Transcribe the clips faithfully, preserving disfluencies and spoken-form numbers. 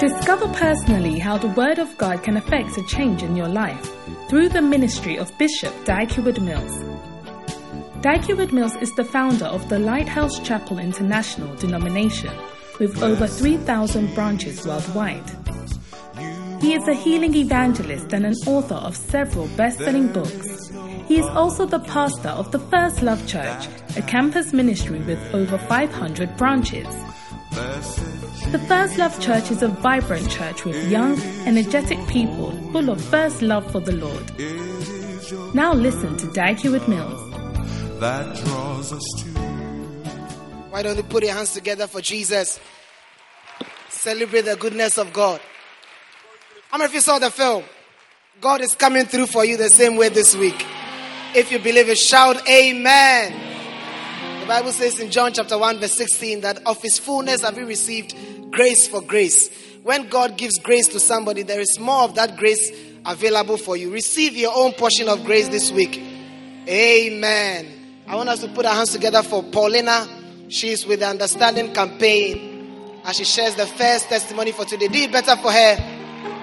Discover personally how the Word of God can affect a change in your life through the ministry of Bishop Dag Heward-Mills. Dag Heward-Mills is the founder of the Lighthouse Chapel International denomination with over three thousand branches worldwide. He is a healing evangelist and an author of several best-selling books. He is also the pastor of the First Love Church, a campus ministry with over five hundred branches. The First Love Church is a vibrant church with young, energetic people full of first love for the Lord. Now listen to Dag Heward-Mills. That draws us to. Why don't you put your hands together for Jesus? Celebrate the goodness of God. How many of you saw the film? God is coming through for you the same way this week. If you believe it, shout amen. The Bible says in John chapter one verse sixteen that of his fullness have we received grace for grace. When God gives grace to somebody, there is more of that grace available for you. Receive your own portion of grace this week. Amen. I want us to put our hands together for Paulina. She is with the Understanding campaign as she shares the first testimony for today. Do it better for her.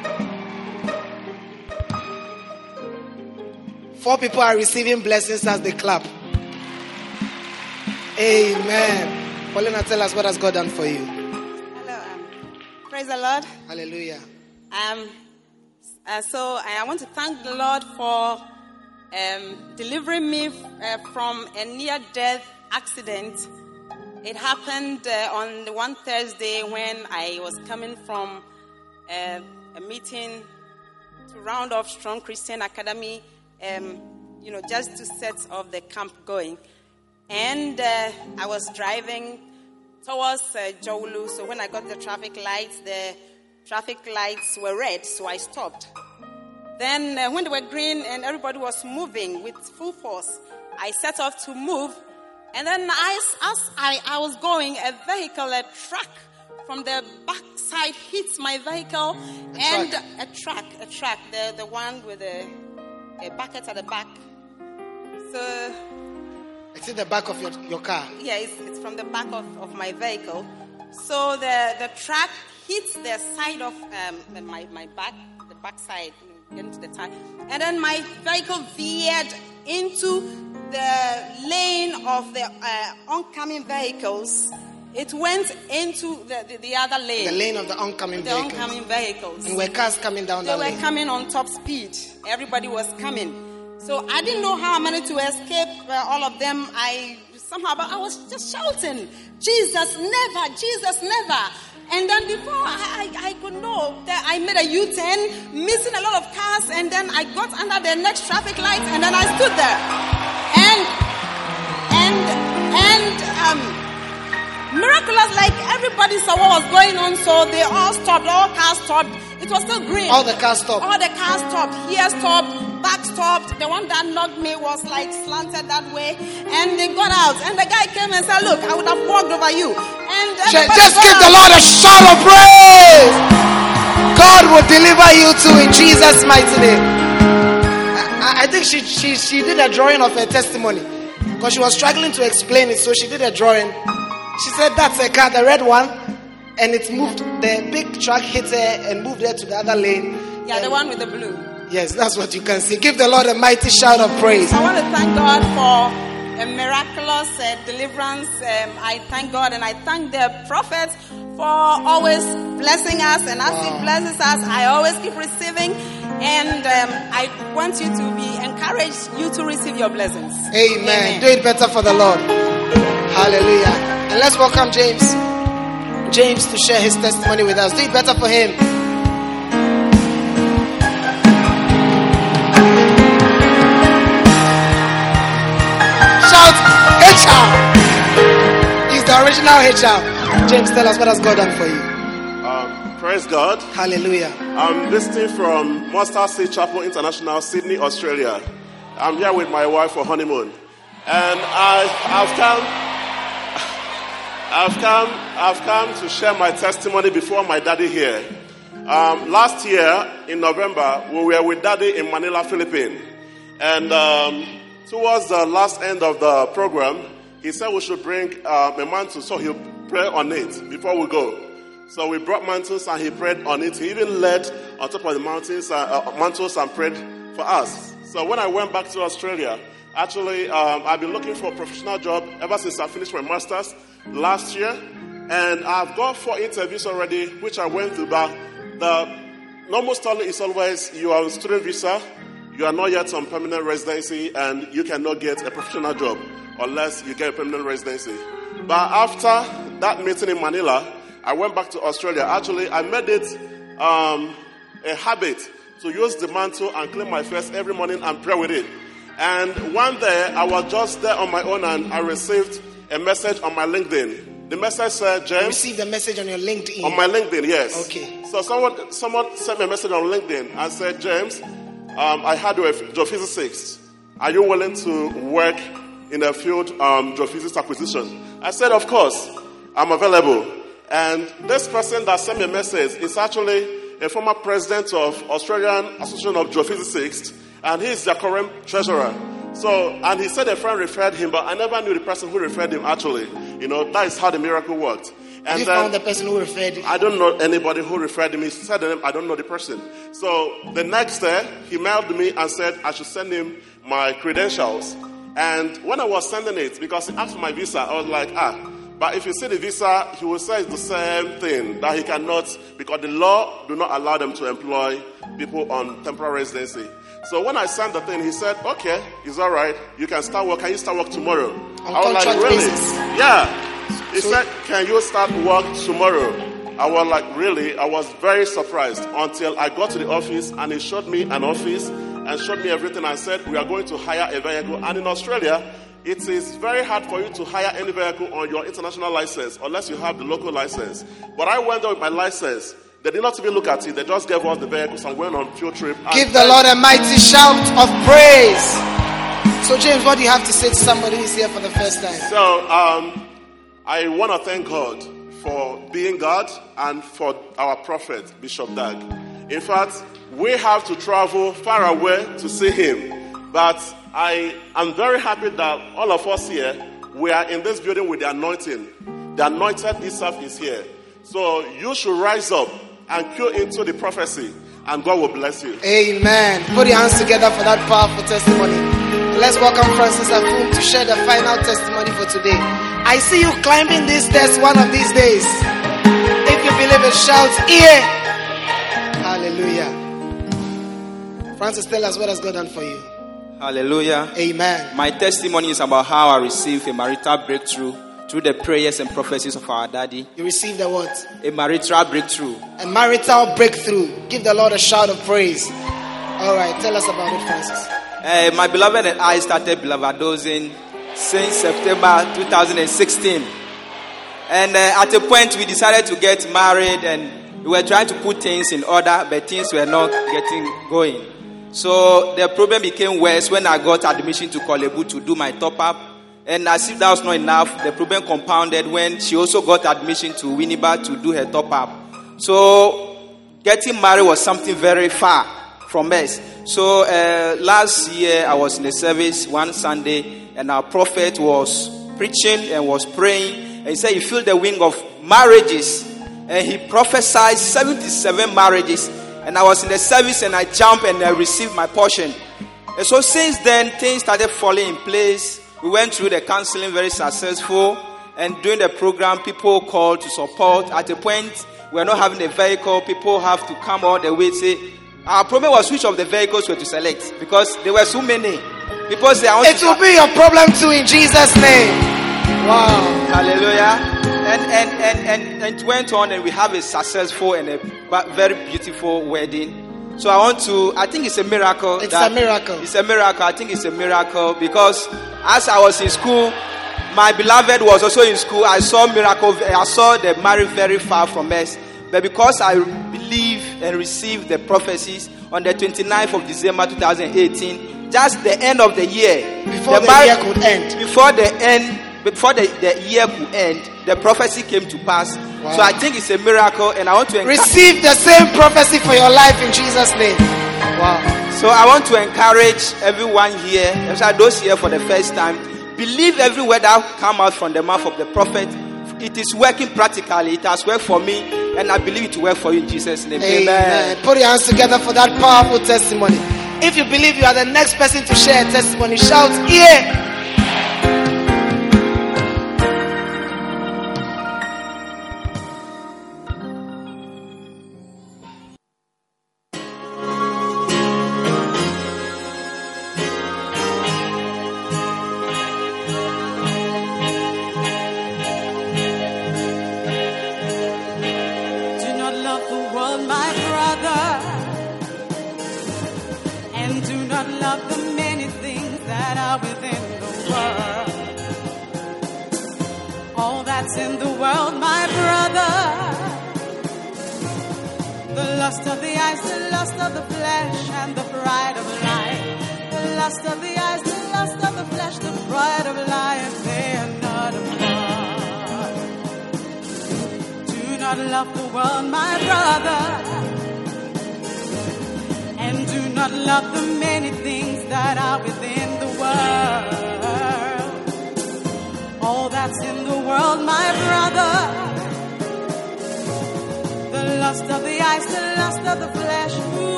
Four people are receiving blessings as they clap. Amen. Paulina, tell us what has God done for you. Hello. Um, praise the Lord. Hallelujah. Um, uh, so I want to thank the Lord for um, delivering me uh, from a near-death accident. It happened uh, on the one Thursday when I was coming from uh, a meeting to round off Strong Christian Academy, um, you know, just to set off the camp going. And uh, I was driving towards uh, Jowulu. So when I got the traffic lights, the traffic lights were red, so I stopped. Then uh, when they were green and everybody was moving with full force, I set off to move. And then I, as I, I was going, a vehicle, a truck from the back side hit my vehicle. A and truck. a truck, a truck, the, the one with a, a bucket at the back. So... It's in the back of your, your car. Yeah, it's, it's from the back of, of my vehicle. So the, the truck hit the side of um, my, my back, the back side, into the tire. And then my vehicle veered into the lane of the uh, oncoming vehicles. It went into the, the, the other lane. The lane of the oncoming the vehicles. oncoming vehicles. And were cars coming down They that were lane? coming on top speed. Everybody was coming. So I didn't know how I managed to escape uh, all of them. I somehow, but I was just shouting, Jesus never, Jesus never. And then before I, I, I could know that I made a U-turn, missing a lot of cars, and then I got under the next traffic light, and then I stood there. And, and, and, um, miraculous, like everybody saw what was going on, so they all stopped, all cars stopped. It was still green. All the cars stopped. All the cars stopped. Here stopped. Back stopped. The one that knocked me was like slanted that way. And they got out. And the guy came and said, look, I would have walked over you. And Just, everybody just got give out. the Lord a shout of praise. God will deliver you too in Jesus' mighty name. I, I think she, she, she did a drawing of her testimony because she was struggling to explain it. So she did a drawing. She said, that's a car, the red one. And it moved. The big truck hit her and moved her to the other lane. Yeah, and the one with the blue. Yes, that's what you can see. Give the Lord a mighty shout of praise. I want to thank God for a miraculous uh, deliverance. Um, I thank God and I thank the prophets for always blessing us. And as Wow. He blesses us, I always keep receiving. And um, I want you to be encouraged, you to receive your blessings. Amen. Amen. Do it better for the Lord. Hallelujah. And let's welcome James. James to share his testimony with us. Do it better for him. Shout H R. He's the original H R. James, tell us what has God done for you. Um, praise God. Hallelujah. I'm visiting from Mustard Seed Chapel International, Sydney, Australia. I'm here with my wife for honeymoon. And I, I've come... I've come, I've come to share my testimony before my daddy here. Um, last year in November, we were with daddy in Manila, Philippines. And um, towards the last end of the program, he said we should bring um, a mantle so he'll pray on it before we go. So we brought mantles and he prayed on it. He even led on top of the mountains, uh, uh, mantles and prayed for us. So when I went back to Australia, actually, um, I've been looking for a professional job ever since I finished my master's last year. And I've got four interviews already, which I went through. But the normal story is always you are on student visa, you are not yet on permanent residency, and you cannot get a professional job unless you get a permanent residency. But after that meeting in Manila, I went back to Australia. Actually, I made it um, a habit to use the mantle and clean my face every morning and pray with it. And one day, I was just there on my own and I received a message on my LinkedIn. The message said, James... You received a message on your LinkedIn? On my LinkedIn, yes. Okay. So someone someone sent me a message on LinkedIn and said, James, um, I had a geophysics. Are you willing to work in the field um, geophysics acquisition? I said, of course, I'm available. And this person that sent me a message is actually a former president of Australian Association of Geophysics, and he is their current treasurer. So, and he said a friend referred him, but I never knew the person who referred him actually. You know, that is how the miracle worked. And you then, found the person who referred him? I don't know anybody who referred him. He said the name, I don't know the person. So the next day, he mailed me and said I should send him my credentials. And when I was sending it, because he asked for my visa, I was like, ah, but if you see the visa, he will say it's the same thing, that he cannot, because the law do not allow them to employ people on temporary residency. So when I sent the thing, he said, okay, it's all right. You can start work. Can you start work tomorrow? On I was like, contract really? basis. Yeah. He So- said, can you start work tomorrow? I was like, really? I was very surprised until I got to the office and he showed me an office and showed me everything and said, we are going to hire a vehicle. And in Australia, it is very hard for you to hire any vehicle on your international license unless you have the local license. But I went there with my license. They did not even look at it. They just gave us the vehicles and went on field trip. And Give the Lord a mighty shout of praise. So James, what do you have to say to somebody who is here for the first time? So um, I want to thank God for being God and for our prophet, Bishop Dag. In fact, we have to travel far away to see him. But I am very happy that all of us here, we are in this building with the anointing. The anointed himself is here. So you should rise up and cue into the prophecy, and God will bless you. Amen. Put your hands together for that powerful testimony. Let's welcome Francis Afum to share the final testimony for today. I see you climbing these stairs one of these days. If you believe it, shout, yeah. Hallelujah. Francis, tell us what has God done for you. Hallelujah. Amen. My testimony is about how I received a marital breakthrough through the prayers and prophecies of our daddy. You received a what? A marital breakthrough. A marital breakthrough. Give the Lord a shout of praise. All right, tell us about it, Francis. Uh, my beloved and I started beloved-dozing since September two thousand sixteen. And uh, at a point we decided to get married and we were trying to put things in order, but things were not getting going. So the problem became worse when I got admission to Kolebu to do my top-up. And as if that was not enough, the problem compounded when she also got admission to Winneba to do her top-up. So getting married was something very far from us. So uh, last year I was in the service one Sunday and our prophet was preaching and was praying. And he said he felt the wind of marriages. And he prophesied seventy-seven marriages. And I was in the service and I jumped and I received my portion. And so since then, things started falling in place. We went through the counseling, very successful. And during the program, people called to support. At a point, we are not having a vehicle. People have to come all the way. Say, our problem was which of the vehicles were to select. Because there were so many. People say, I want It to... will be your problem too in Jesus' name. Wow. Hallelujah. And, and, and, and, and it went on and we have a successful and a very beautiful wedding. So I want to, I think it's a miracle. It's a miracle. It's a miracle. I think it's a miracle because as I was in school, my beloved was also in school. I saw miracle. I saw the marriage very far from us. But because I believe and received the prophecies on the twenty-ninth of December twenty eighteen, just the end of the year. Before the, the marriage, year could end. Before the end. Before the, the year could end, the prophecy came to pass. Wow. So I think it's a miracle and I want to encourage... Receive the same prophecy for your life in Jesus' name. Wow. So I want to encourage everyone here, especially those here for the first time, believe every word that comes out from the mouth of the prophet and it is working practically. It has worked for me, and I believe it will work for you in Jesus' name. Amen. Amen. Put your hands together for that powerful testimony. If you believe you are the next person to share a testimony, shout, yeah.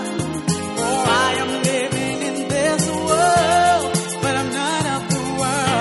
World, but I'm not of the world.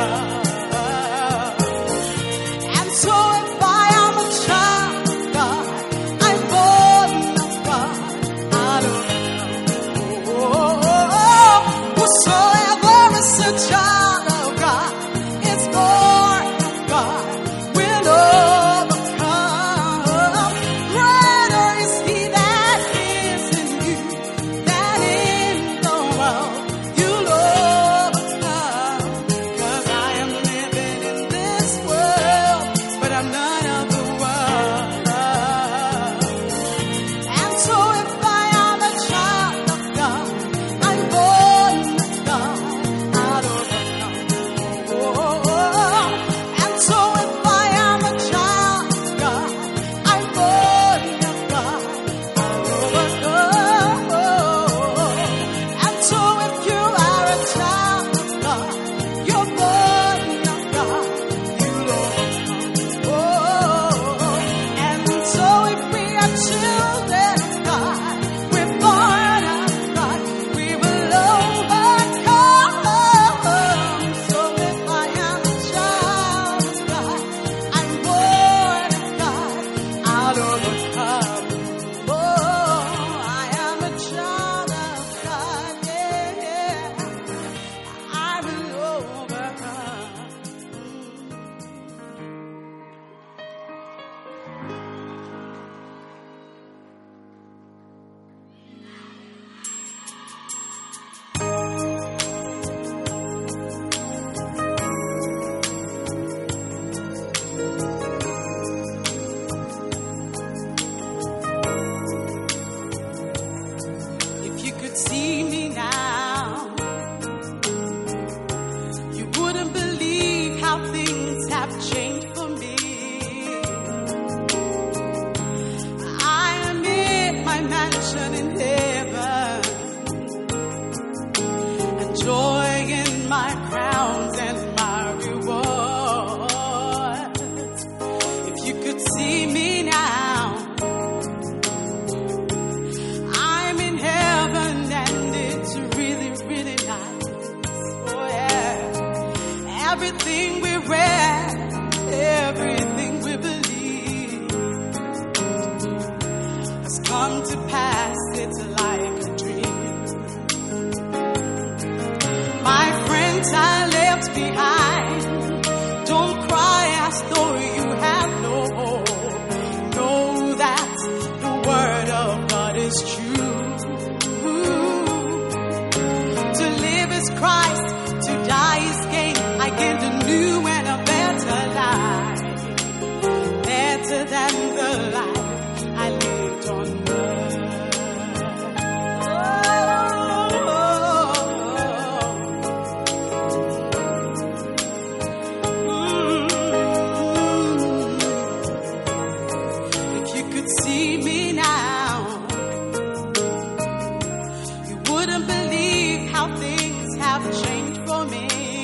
Everything we read, everything we believe has come to pass. It's like a dream. My friends I left behind, don't cry as though you have no hope. Know that the word of God is true. To live is Christ, to die is gain. I gained a new and a better life, better than the life I lived on earth. Oh, if you could see me now, you wouldn't believe how things have changed for me.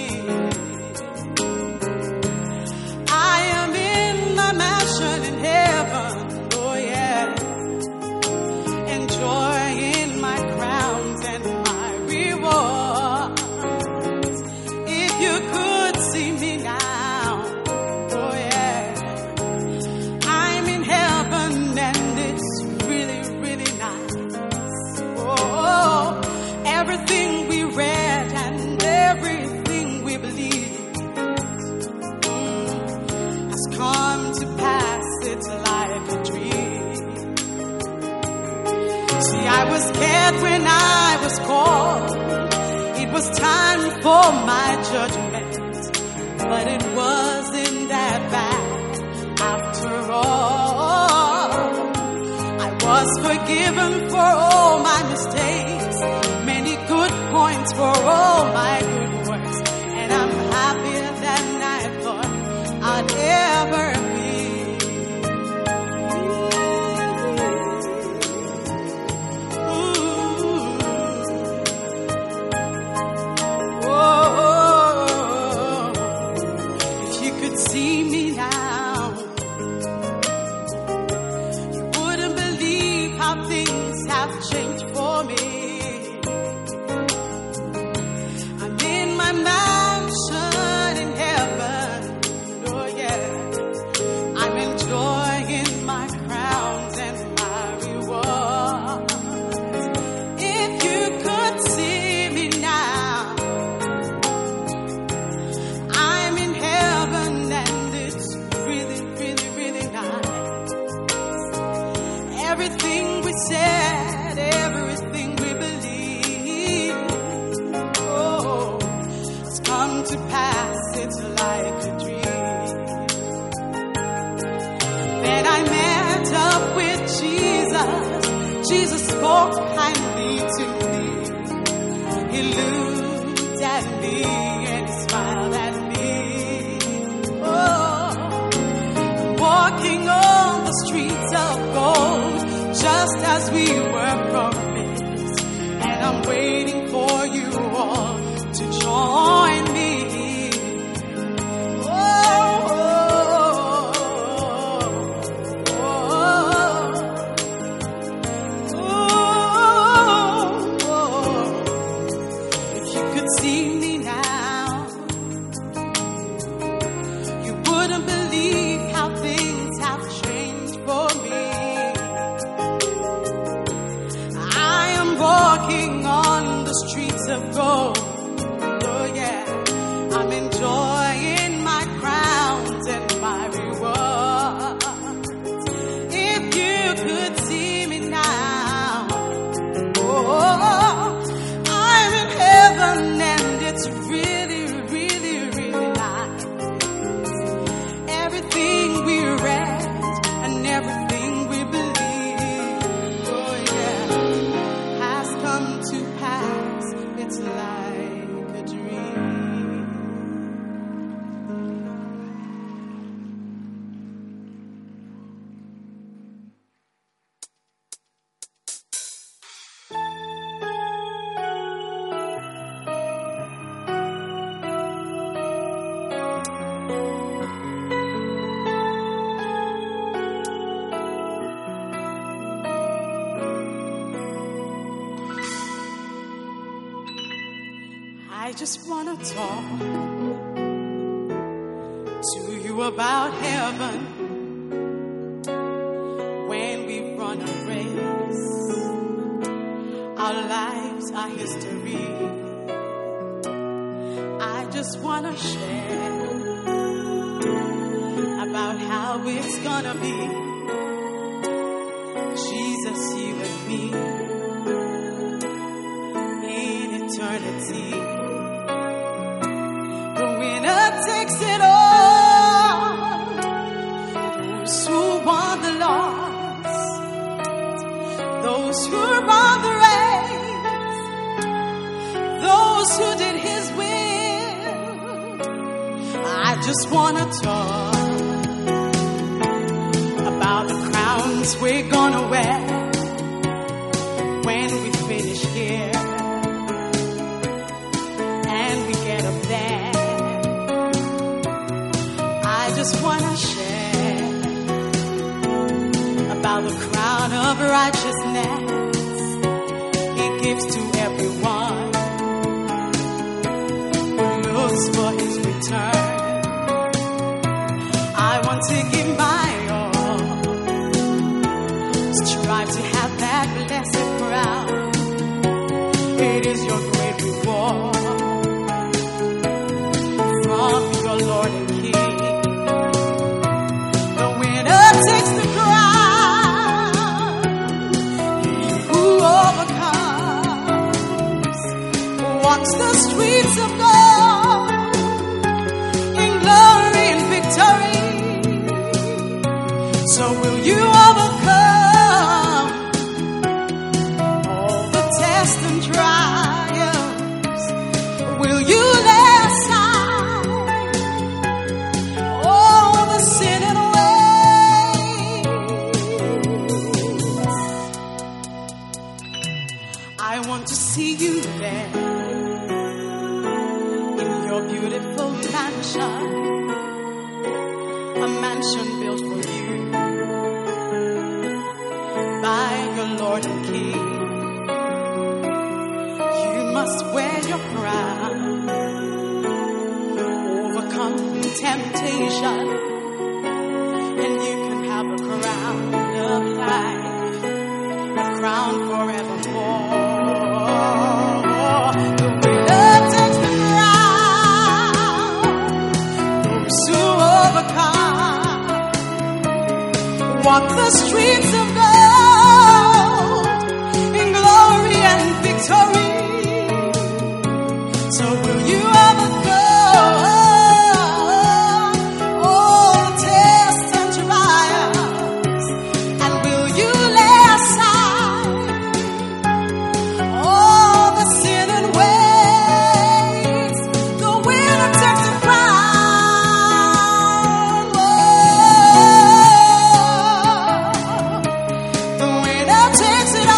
I am in my mansion in heaven, oh yeah, enjoying my crowns and my rewards. If you could see me now, oh yeah, I'm in heaven and it's really, really nice. Oh, everything we read and everything we believe has come to pass. It's like a dream. See, I was scared when I was called. It was time for my judgment, but it wasn't that bad after all. I was forgiven for all my mistakes, many good points for all my good works, and I'm happier than I thought I'd ever be. Ooh. Oh, if you could see me now, you wouldn't believe how things have changed for me. I'm in my mansion in heaven, oh yeah. I'm enjoying my crowns and my rewards. If you could see me now, I'm in heaven and it's really, really, really nice. Everything we said, everything we believe, oh, has come to pass. It's like a dream. Then I met up with Jesus. Jesus spoke kindly to me. He looked at me and he smiled at me. Oh, walking on the streets of gold, just as we were promised. And I'm waiting for you all to join me. Oh, oh, oh, oh, oh. If you could see me now, you wouldn't believe how things have changed for me. I am walking on the streets of gold, oh yeah. I'm enjoying my crowns and my rewards. If you could see me now, oh, I'm in heaven and it's really, really, really nice. Everything we read and everything we believe, oh yeah, has come to pass. It's like a dream. I just wanna talk you about heaven when we run a race. Our lives are history. I just want to share about how it's gonna be. Jesus, you and me in eternity. The winner takes it all. Those who won the loss, those who run the race, those who did His will. I just wanna talk about the crowns we're gonna wear when we finish here and we get up there. I just wanna share about the crown of righteousness He gives to everyone who looks for His return. I want to give my all, strive to have that blessed crown. It is your great reward from your Lord and King. The winner takes the crown. He who overcomes walks the streets of gold in glory and victory. So will you overcome all the tests and trials? Will you lay aside all the sin and ways? I want to see you there in your beautiful mansion, a mansion built for you by your Lord and King. You must wear your crown, overcome temptation, and you can have a crown of life, a crown forevermore. The winner takes the crown. Those who overcome walk the streets of victory. So will you overcome all the tests and trials? And will you lay aside all the sin and ways? The winner takes the crown. Whoa. The winner takes it all.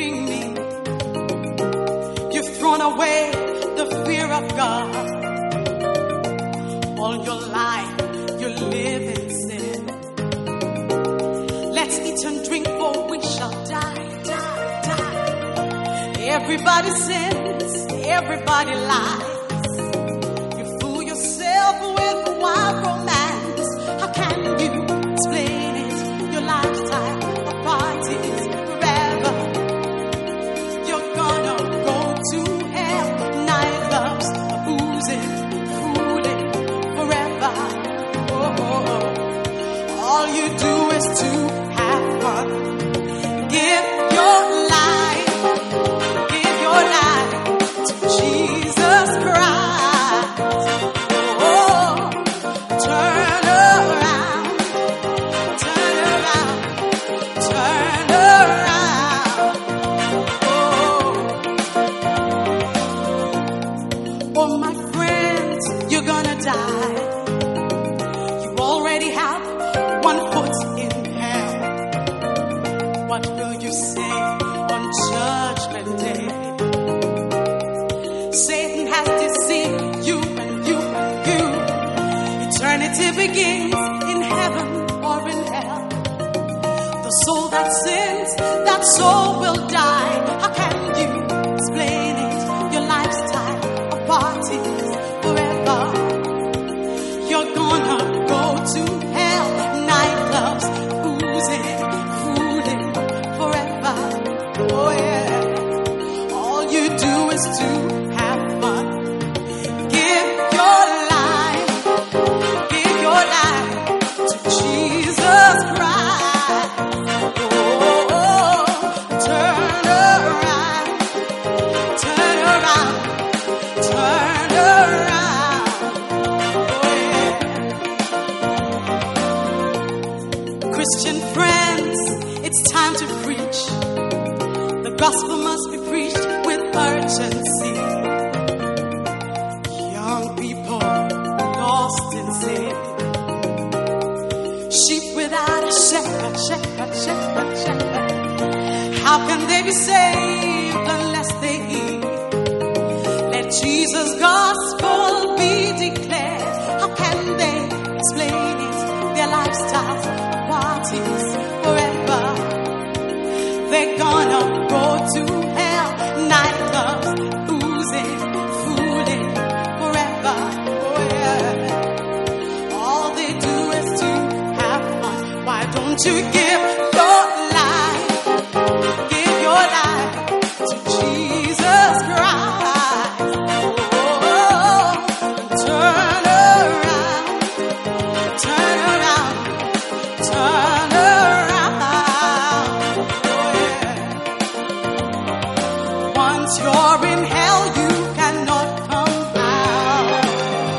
away the fear of God. all your life you live in sin. Let's eat and drink, for we shall die, die, die. Everybody sins, everybody lies. You fool yourself with wild romance. How can you explain it? Your lifestyle of parties forever. You're gonna go to hell. Night loves, boozing, fooling forever. Oh, oh, oh. All you do is to have fun. Give your life, give your life to Jesus Christ. Oh, turn around, turn around, turn around. Oh, oh my friends, you're gonna die. You already have one foot in hell. What will you say on Judgment Day? Satan has deceived you and you and you. Eternity begins in heaven or in hell. The soul that sins, that soul will die. How can you explain it? Your lifestyle of parties forever. You're gonna go to hell. Nightclubs, boozing, fooling forever. Oh yeah. All you do is to have fun. Give your life, give your life to Jesus Christ. Oh, oh, turn around, turn around, turn around. Oh yeah. Christian friends, it's time to preach. The gospel must be preached with urgency. Young people lost in sin. Sheep without a shepherd, shepherd, shepherd, shepherd. How can they be saved unless they hear? Let Jesus' gospel be declared. How can they explain it? Their lifestyles, parties forever. They're gonna go to hell. Nightclubs, boozing, fooling forever. Oh yeah. All they do is to have fun. Why don't you give your life, give your life to Jesus Christ? Oh, turn around, turn around, turn around. Oh yeah. Once you're in hell, you cannot come out.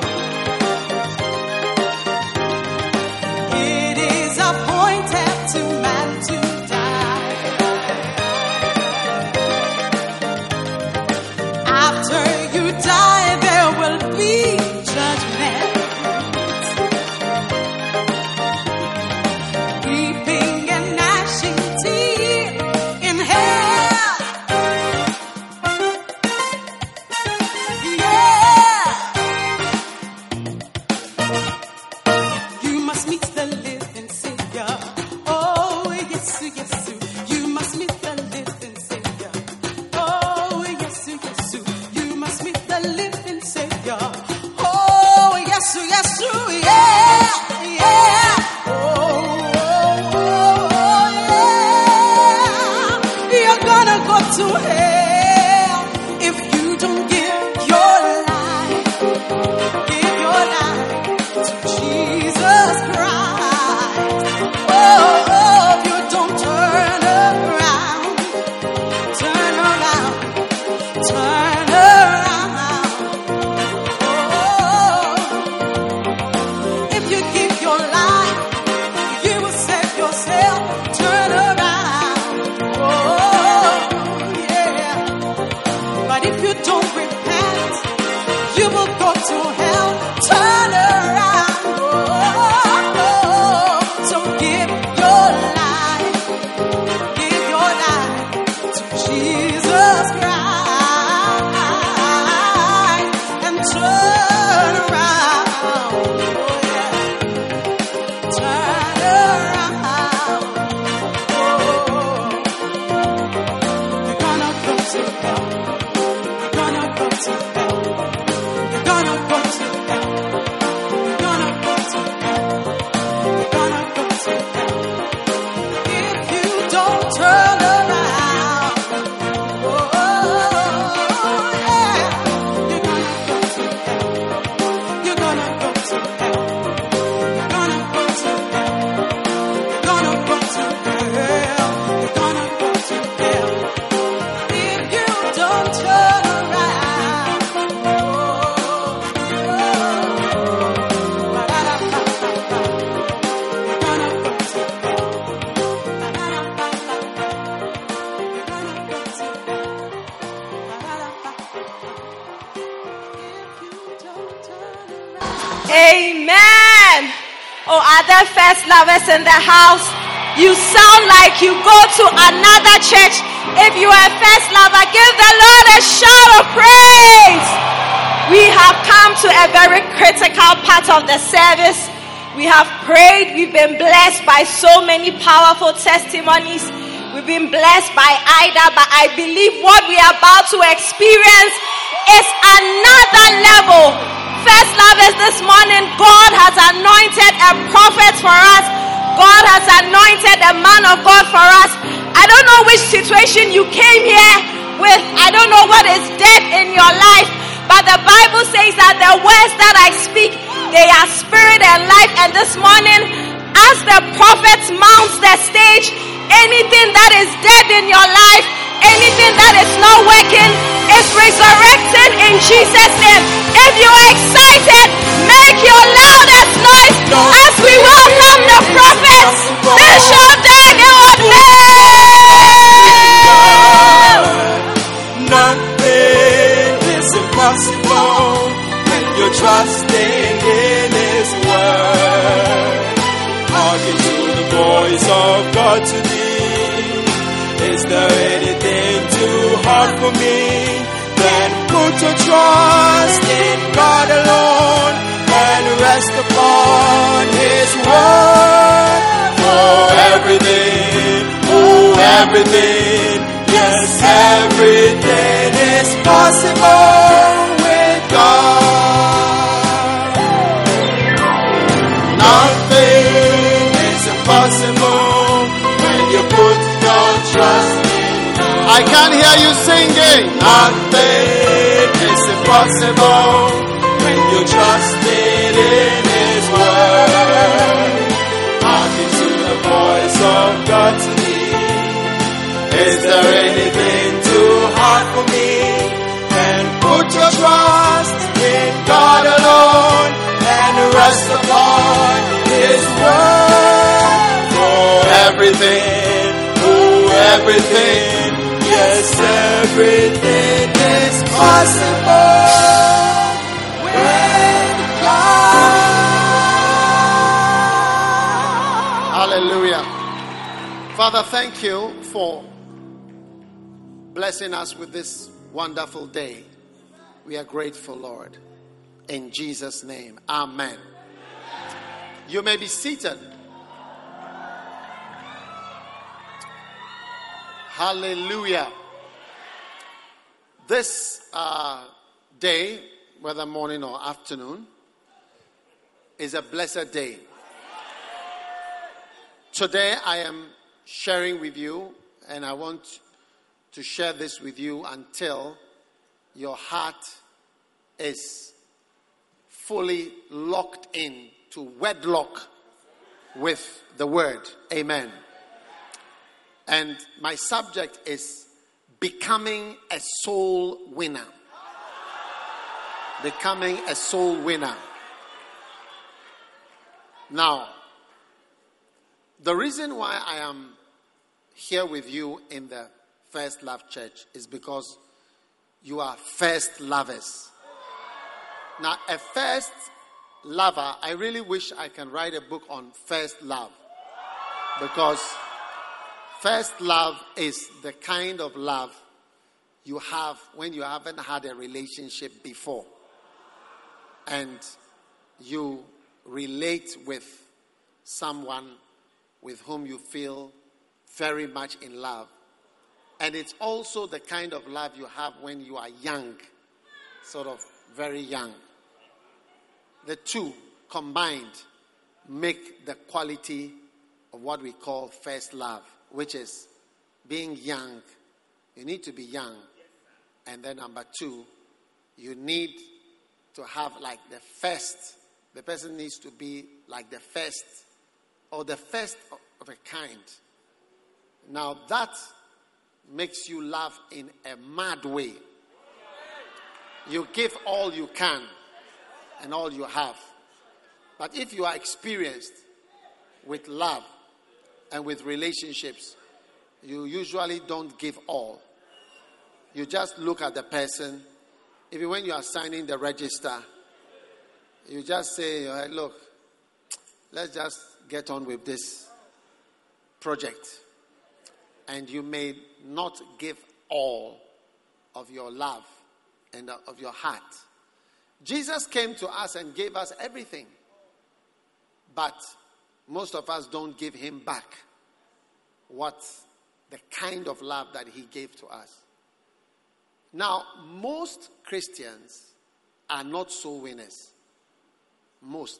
It is appointed to Amen. Oh, are there first lovers in the house? You sound like you go to another church. If you are a first lover, give the Lord a shout of praise. We have come to a very critical part of the service. We have prayed. We've been blessed by so many powerful testimonies. We've been blessed by Ida, but I believe what we are about to experience is another level. First lovers, this morning, God has anointed a prophet for us. God has anointed a man of God for us. I don't know which situation you came here with. I don't know what is dead in your life. But the Bible says that the words that I speak, they are spirit and life. And this morning, as the prophet mounts the stage, anything that is dead in your life, anything that is not working, is resurrected in Jesus' name. If you are excited, make your loudest noise as we welcome the prophet, Bishop Daniel Odeh. Nothing is impossible when you're trusting in His word. Hearken to the voice of God today. Is there anything too hard for me? Then put your trust in God alone and rest upon His word. For everything, oh everything, yes everything is possible with God. Nothing is impossible when you put your trust in God. I can't hear you singing. Nothing is impossible when you trust in His word. Hearken to the voice of God today. Is there anything too hard for me? Then put your trust in God alone and rest upon His word. For everything, oh everything, yes everything is possible with God. Hallelujah. Father, thank you for blessing us with this wonderful day. We are grateful, Lord. In Jesus' name, amen. You may be seated. Hallelujah. This uh, day, whether morning or afternoon, is a blessed day. Today I am sharing with you, and I want to share this with you until your heart is fully locked in to wedlock with the word. Amen. And my subject is becoming a soul winner. Becoming a soul winner. Now, the reason why I am here with you in the First Love Church is because you are first lovers. Now, a first lover, I really wish I can write a book on first love, because first love is the kind of love you have when you haven't had a relationship before, and you relate with someone with whom you feel very much in love. And it's also the kind of love you have when you are young, sort of very young. The two combined make the quality of what we call first love, which is being young. You need to be young. And then number two, you need to have like the first. The person needs to be like the first, or the first of a kind. Now that makes you love in a mad way. You give all you can and all you have. But if you are experienced with love and with relationships, you usually don't give all. You just look at the person. Even when you are signing the register, You just say, all right, look, let's just get on with this project. And you may not give all of your love and of your heart. Jesus came to us and gave us everything. But most of us don't give him back what the kind of love that he gave to us. Now, most Christians are not soul winners. Most.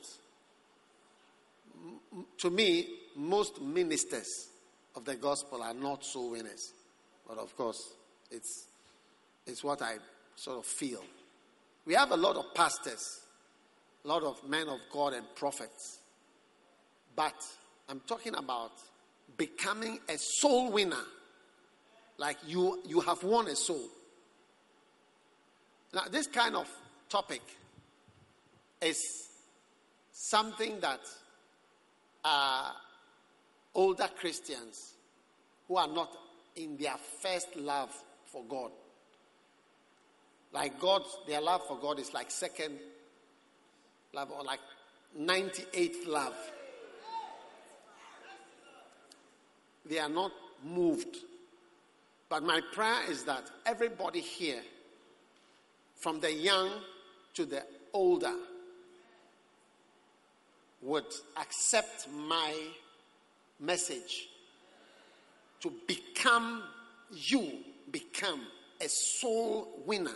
M- to me, most ministers of the gospel are not soul winners. But of course, it's, it's what I sort of feel. We have a lot of pastors, a lot of men of God and prophets. But I'm talking about becoming a soul winner. Like you, you have won a soul. Now, this kind of topic is something that uh, older Christians who are not in their first love for God. Like God, their love for God is like second love or like ninety-eighth love. They are not moved. But my prayer is that everybody here, from the young to the older, would accept my message to become, you become a soul winner.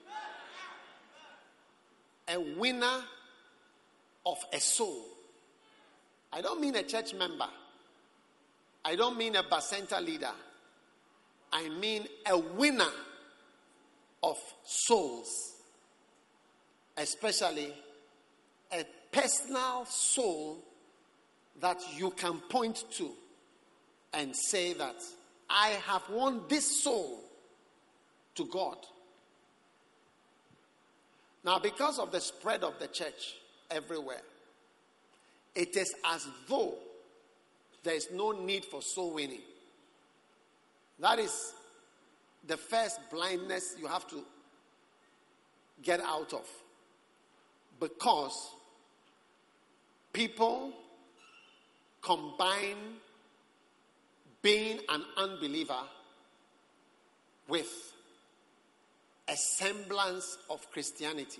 A winner of a soul. I don't mean a church member. I don't mean a Bacenta leader. I mean a winner of souls. Especially a personal soul that you can point to and say that I have won this soul to God. Now, because of the spread of the church everywhere, it is as though there is no need for soul winning. That is the first blindness you have to get out of. Because people combine being an unbeliever with a semblance of Christianity.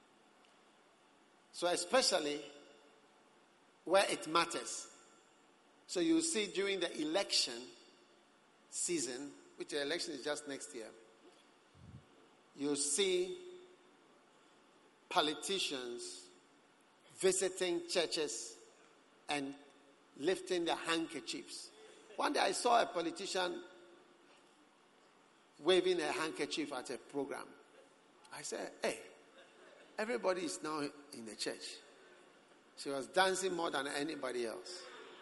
So especially where it matters. So you see during the election season, which the election is just next year, you see politicians visiting churches and lifting their handkerchiefs. One day I saw a politician waving a handkerchief at a program. I said, hey, everybody is now in the church. She was dancing more than anybody else.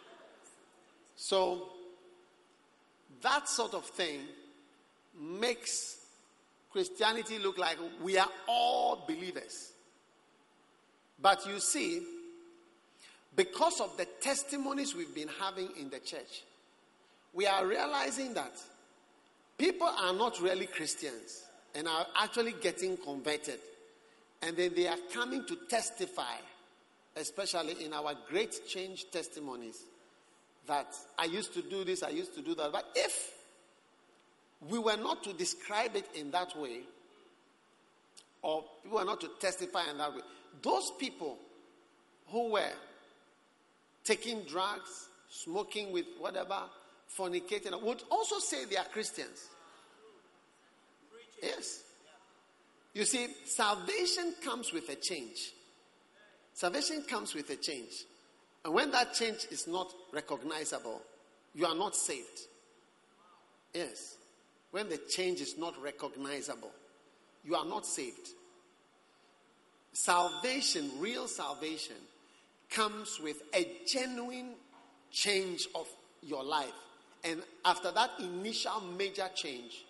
So, that sort of thing makes Christianity look like we are all believers. But you see, because of the testimonies we've been having in the church, we are realizing that people are not really Christians and are actually getting converted. And then they are coming to testify, especially in our great change testimonies, that I used to do this, I used to do that. But if we were not to describe it in that way, or we were not to testify in that way, those people who were taking drugs, smoking with whatever, fornicating, would also say they are Christians. Yes. You see, salvation comes with a change. Salvation comes with a change. And when that change is not recognizable, you are not saved. Yes. When the change is not recognizable, you are not saved. Salvation, real salvation, comes with a genuine change of your life. And after that initial major change,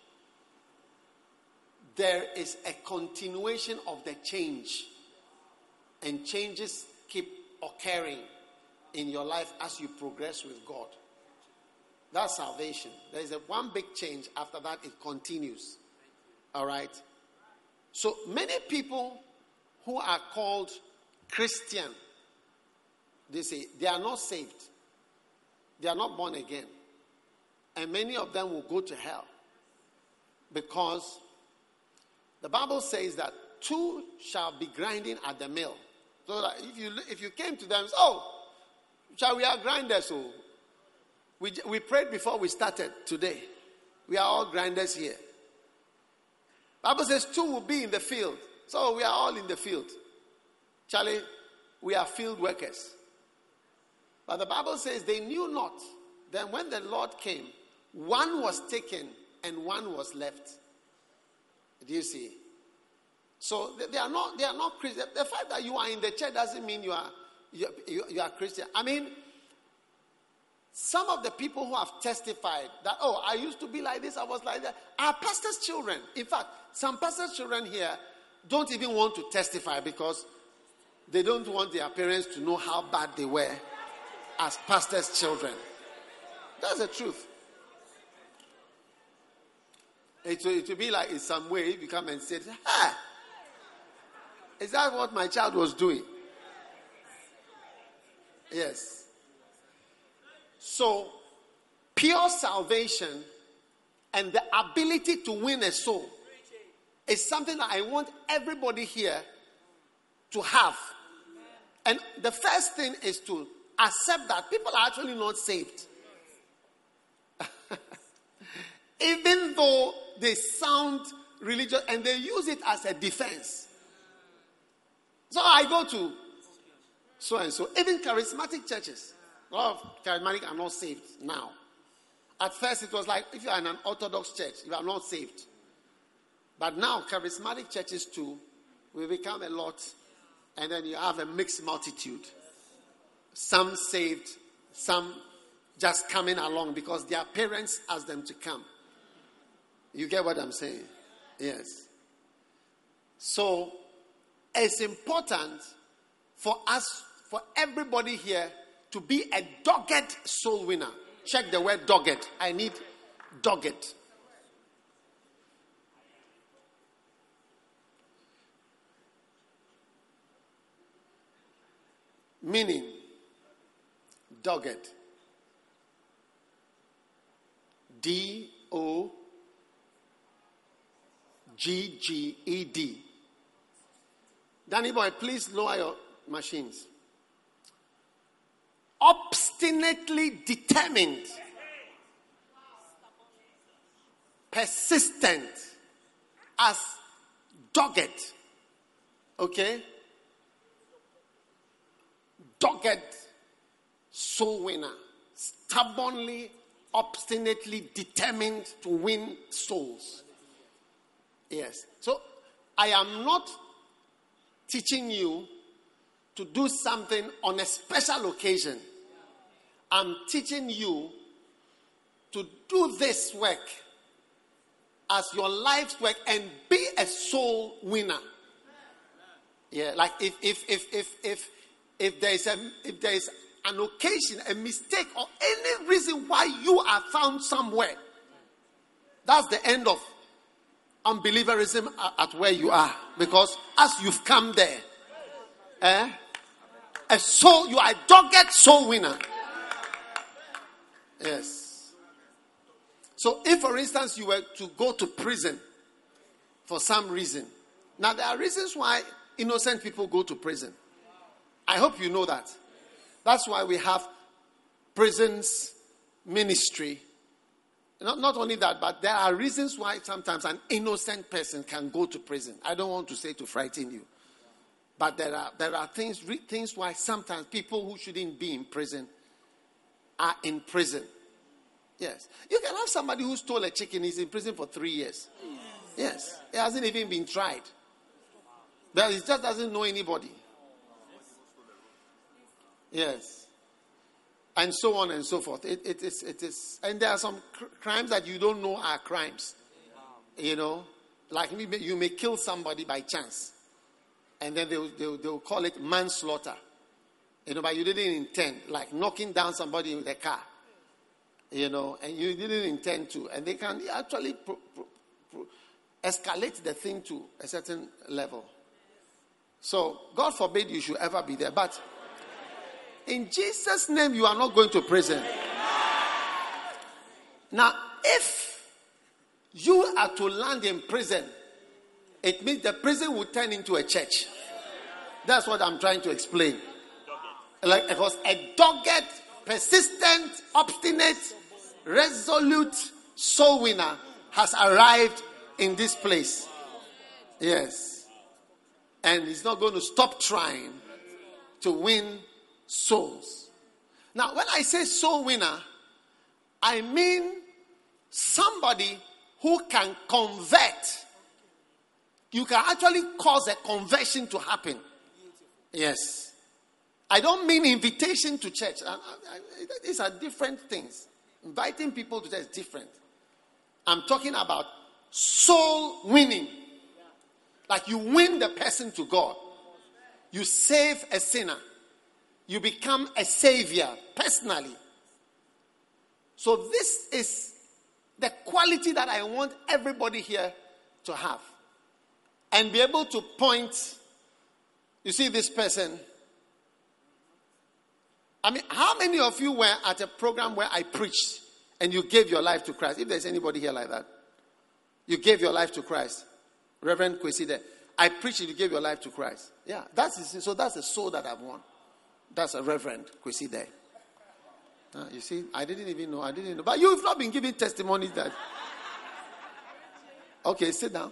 there is a continuation of the change. And changes keep occurring in your life as you progress with God. That's salvation. There is a one big change. After that, it continues. All right? So many people who are called Christian, they say they are not saved. They are not born again. And many of them will go to hell. Because the Bible says that two shall be grinding at the mill. So that if you if you came to them and say, oh, shall we have grinders? So we, we prayed before we started today. We are all grinders here. Bible says two will be in the field. So we are all in the field. Charlie, we are field workers. But the Bible says they knew not. Then when the Lord came, one was taken and one was left. Do you see? So they, they are not they are not Christian. The fact that you are in the church doesn't mean you are you, you, you are Christian. I mean, some of the people who have testified that, oh, I used to be like this, I was like that, are pastors' children. In fact, some pastors' children here don't even want to testify because they don't want their parents to know how bad they were as pastors' children. That's the truth. It will, it will be like in some way if you come and say, ah, is that what my child was doing? Yes. So, pure salvation and the ability to win a soul is something that I want everybody here to have. And the first thing is to accept that people are actually not saved. Even though they sound religious and they use it as a defense. So I go to so and so, even charismatic churches. A lot of charismatic are not saved now. At first it was like, if you are in an Orthodox church, you are not saved. But now charismatic churches too will become a lot, and then you have a mixed multitude. Some saved, some just coming along because their parents asked them to come. You get what I'm saying? Yes. So it's important for us, for everybody here, to be a dogged soul winner. Check the word dogged. I need dogged. Meaning, dogged. D O G G E D. Danny boy, please lower your machines. Obstinately determined, persistent, as dogged. Okay? Dogged soul winner. Stubbornly, obstinately determined to win souls. Yes. So, I am not teaching you to do something on a special occasion. I'm teaching you to do this work as your life's work and be a soul winner. Yeah, like if if if if if if there is a if there is an occasion, a mistake, or any reason why you are found somewhere, that's the end of unbelieverism at where you are. Because as you've come there, eh, a soul, you are a dogged soul winner. Yes. So if, for instance, you were to go to prison for some reason. Now, there are reasons why innocent people go to prison. I hope you know that. That's why we have prisons ministry. Not, not only that, but there are reasons why sometimes an innocent person can go to prison. I don't want to say to frighten you. But there are there are things things why sometimes people who shouldn't be in prison are in prison. Yes. You can have somebody who stole a chicken, he's in prison for three years. Yes. He hasn't even been tried. But he just doesn't know anybody. Yes. And so on and so forth. It, it is, it is, and there are some cr- crimes that you don't know are crimes. You know, like you may kill somebody by chance. And then they'll, they'll, they'll call it manslaughter. You know, but you didn't intend, like knocking down somebody with a car. You know, and you didn't intend to. And they can actually pro, pro, pro, escalate the thing to a certain level. So, God forbid you should ever be there. But in Jesus' name, you are not going to prison. Now, if you are to land in prison, it means the prison will turn into a church. That's what I'm trying to explain. Like it was a dogged, persistent, obstinate, resolute soul winner has arrived in this place. Yes. And he's not going to stop trying to win souls. Now, when I say soul winner, I mean somebody who can convert. You can actually cause a conversion to happen. Yes. I don't mean invitation to church. I, I, I, these are different things. Inviting people to church is different. I'm talking about soul winning. Like you win the person to God. You save a sinner. You become a savior personally. So this is the quality that I want everybody here to have. And be able to point, you see this person. I mean, how many of you were at a program where I preached and you gave your life to Christ? If there's anybody here like that. You gave your life to Christ. Reverend Kwesi there. I preached and you gave your life to Christ. Yeah, that's so that's the soul that I've won. That's a Reverend Kwesi there. Uh, you see, I didn't even know. I didn't know. But you've not been giving testimonies that. Okay, sit down.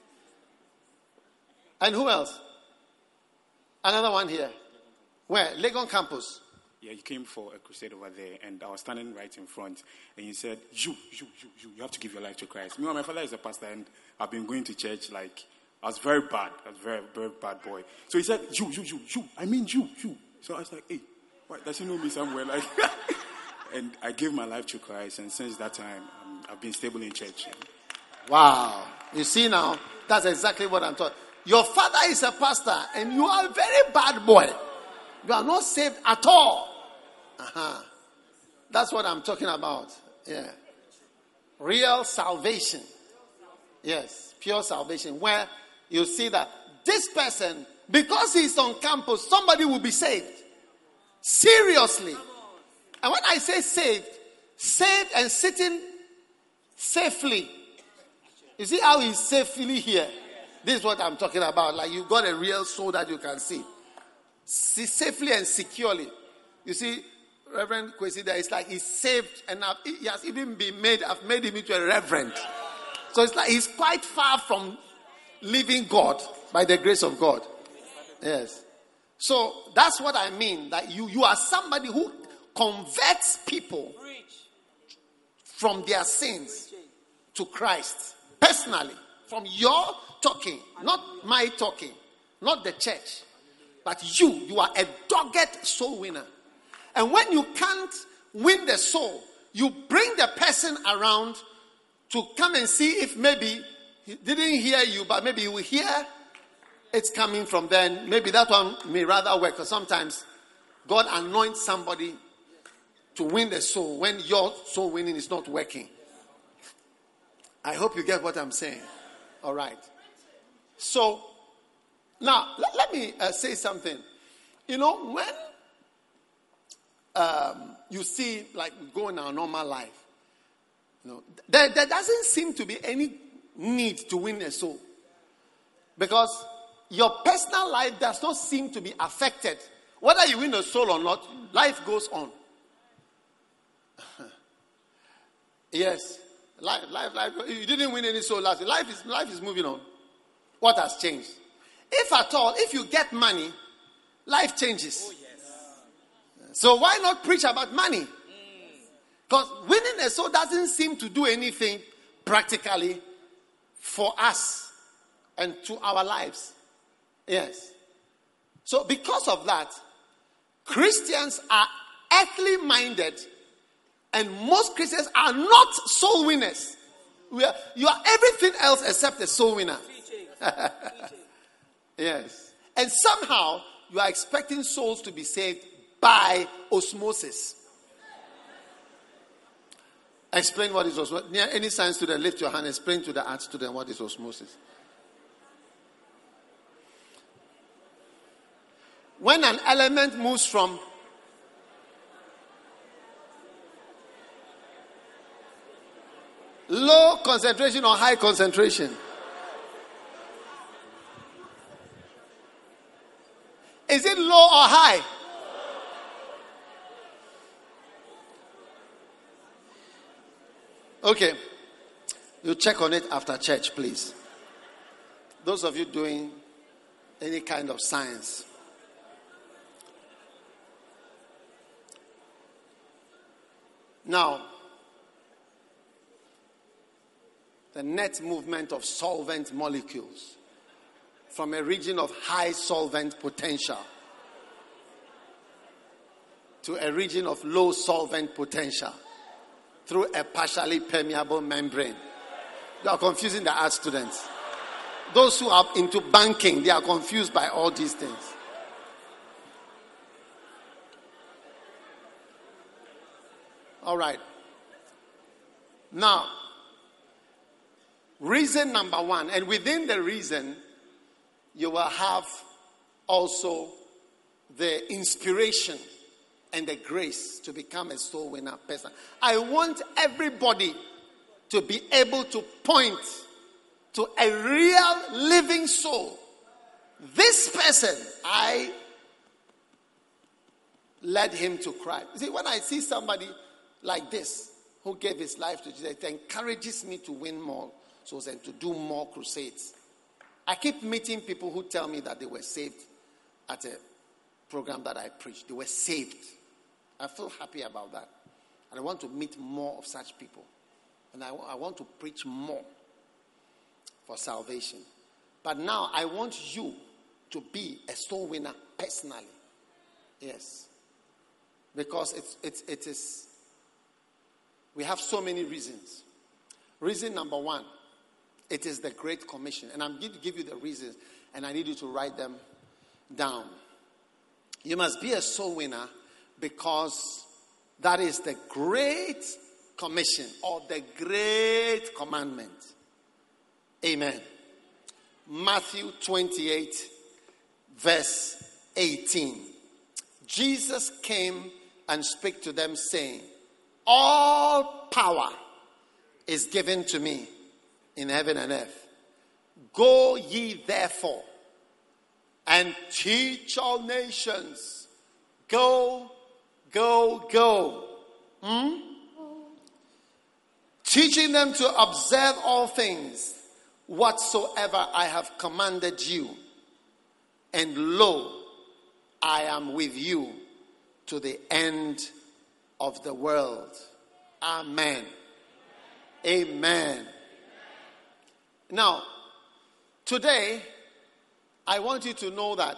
And who else? Another one here. Where? Legon Campus. Yeah, you came for a crusade over there, and I was standing right in front, and you said, you, you, you, you, you have to give your life to Christ. Me, my father is a pastor, and I've been going to church, like, I was very bad. I was a very, very bad boy. So he said, you, you, you, you, I mean you, you. So I was like, hey, what, does he know me somewhere? Like, and I gave my life to Christ, and since that time, um, I've been stable in church. Wow. You see now, that's exactly what I'm talking. Your father is a pastor, and you are a very bad boy. You are not saved at all. Uh-huh. That's what I'm talking about. Yeah. Real salvation. Yes. Pure salvation. Where you see that this person, because he's on campus, somebody will be saved. Seriously. And when I say saved, saved and sitting safely. You see how he's safely here? This is what I'm talking about. Like you've got a real soul that you can see. See safely and securely. You see, Reverend Kwesi there, it's like he's saved and I've, he has even been made, I've made him into a reverend. So it's like he's quite far from living God by the grace of God. Yes. So that's what I mean. That you, you are somebody who converts people from their sins to Christ. Personally. From your talking. Not my talking. Not the church. But you, you are a dogged soul winner. And when you can't win the soul, you bring the person around to come and see if maybe he didn't hear you, but maybe he will hear it's coming from then. Maybe that one may rather work. Because sometimes God anoints somebody to win the soul when your soul winning is not working. I hope you get what I'm saying. All right. So, now, let, let me uh, say something. You know, when um, you see, like, we go in our normal life, you know, there, there doesn't seem to be any need to win a soul. Because your personal life does not seem to be affected. Whether you win a soul or not, life goes on. Yes. Life, life, life. You didn't win any soul last year. Life is, life is moving on. What has changed? If at all, if you get money, life changes. Oh, yes. So why not preach about money? Because mm. winning a soul doesn't seem to do anything practically for us and to our lives. Yes. So because of that, Christians are earthly minded, and most Christians are not soul winners. We are, you are everything else except a soul winner. Yes. And somehow you are expecting souls to be saved by osmosis. Explain what is osmosis. Any science student, lift your hand. Explain to the art student what is osmosis. When an element moves from low concentration or high concentration. Is it low or high? Okay. You check on it after church, please. Those of you doing any kind of science. Now, the net movement of solvent molecules from a region of high solvent potential to a region of low solvent potential through a partially permeable membrane. You are confusing the art students. Those who are into banking, they are confused by all these things. All right. Now, reason number one, and within the reason, you will have also the inspiration and the grace to become a soul winner person. I want everybody to be able to point to a real living soul. This person, I led him to Christ. You see, when I see somebody like this who gave his life to Jesus, it encourages me to win more souls and to do more crusades. I keep meeting people who tell me that they were saved at a program that I preached. They were saved. I feel happy about that. And I want to meet more of such people. And I, I want to preach more for salvation. But now I want you to be a soul winner personally. Yes. Because it's, it's, it is, we have so many reasons. Reason number one, it is the Great Commission. And I'm going to give you the reasons, and I need you to write them down. You must be a soul winner because that is the Great Commission or the Great Commandment. Amen. Matthew twenty-eight, verse eighteen. Jesus came and spake to them, saying, all power is given to me in heaven and earth. Go ye therefore and teach all nations. Go, go, go. Hmm? Teaching them to observe all things whatsoever I have commanded you. And lo, I am with you to the end of the world. Amen. Amen. Now, today, I want you to know that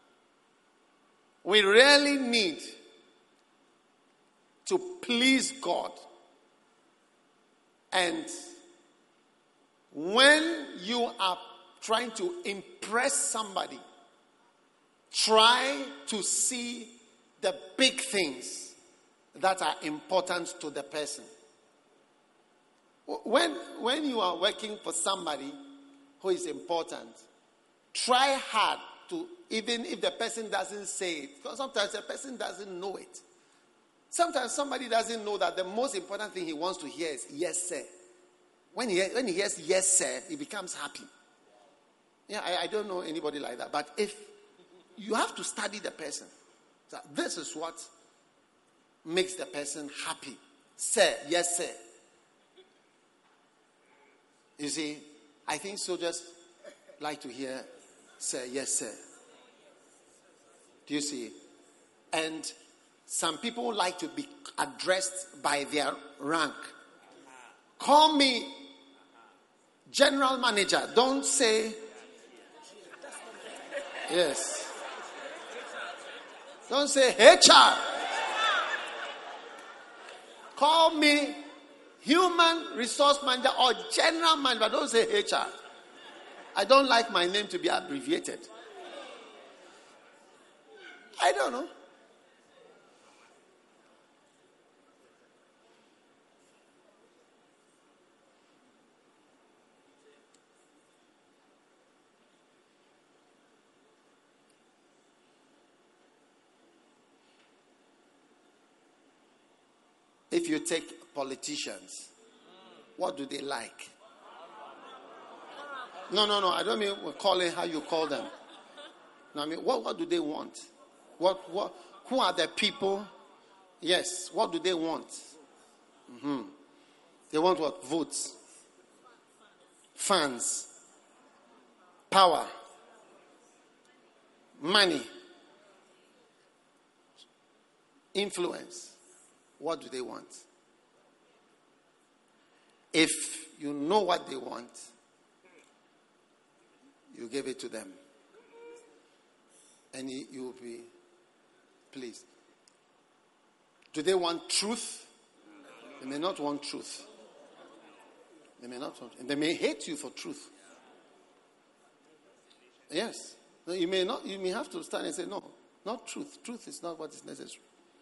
we really need to please God. And when you are trying to impress somebody, try to see the big things that are important to the person. When, when you are working for somebody who is important, try hard to, even if the person doesn't say it, because sometimes the person doesn't know it. Sometimes somebody doesn't know that the most important thing he wants to hear is yes, sir. When he, when he hears yes, sir, he becomes happy. Yeah, I, I don't know anybody like that. But if you have to study the person, so this is what makes the person happy. Sir, yes, sir. You see, I think soldiers like to hear, sir, yes, sir. Do you see? And some people like to be addressed by their rank. Call me general manager. Don't say, yes. Don't say H R. Call me human resource manager or general manager. Don't say H R. I don't like my name to be abbreviated. I don't know. if you take politicians, what do they like? No, no, no. I don't mean we're calling how you call them. No, I mean, what, what do they want? What, what, who are the people? Yes, what do they want? Mm-hmm. They want what? Votes, funds, power, money, influence. What do they want? If you know what they want, you give it to them. And you, you will be pleased. Do they want truth? They may not want truth. They may not want, and they may hate you for truth. Yes. No, you may not. You may have to stand and say, no, not truth. Truth is not what is necessary.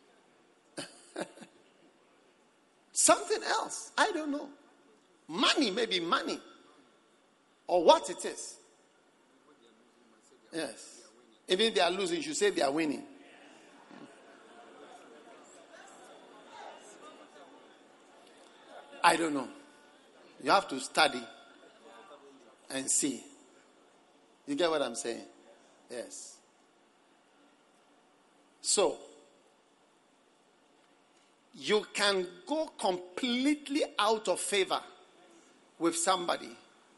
Something else. I don't know. Money, maybe money. Or what it is. Yes. Even if they are losing, you should say they are winning. I don't know. You have to study and see. You get what I'm saying? Yes. So, you can go completely out of favor with somebody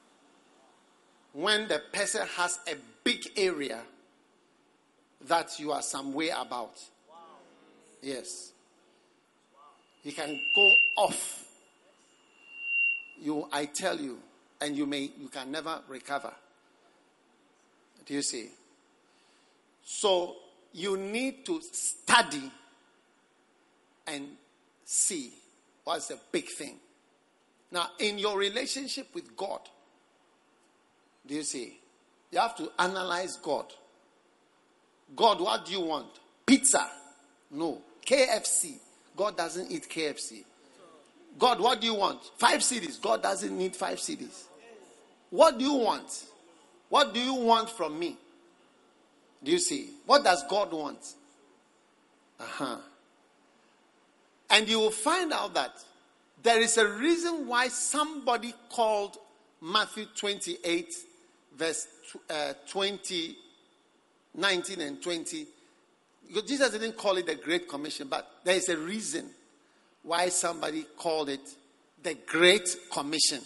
when the person has a big area that you are some way about. Yes. He can go off. You, I tell you, and you may, you can never recover. Do you see? So you need to study and see what's the big thing. Now, in your relationship with God, do you see? You have to analyze God. God, what do you want? Pizza? No. K F C. God doesn't eat K F C. God, what do you want? Five C Ds. God doesn't need five C Ds. What do you want? What do you want from me? Do you see? What does God want? Uh-huh. And you will find out that there is a reason why somebody called Matthew twenty-eight, verse uh, twenty, nineteen and twenty. Because Jesus didn't call it the Great Commission, but there is a reason why somebody called it the Great Commission.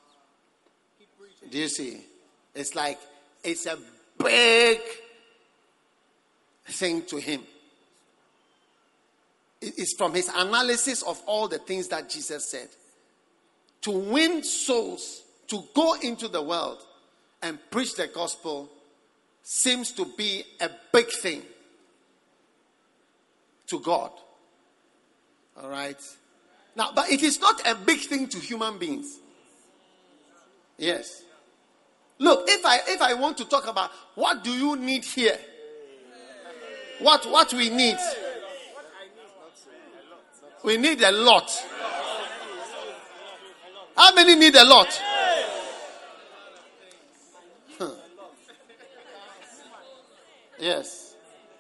Do you see? It's like, it's a big thing to him. It's from his analysis of all the things that Jesus said. To win souls, to go into the world and preach the gospel seems to be a big thing to God. All right? Now, but it is not a big thing to human beings. Yes. Look, if I if I want to talk about what do you need here? What what we need? We need a lot. How many need a lot? Huh. Yes.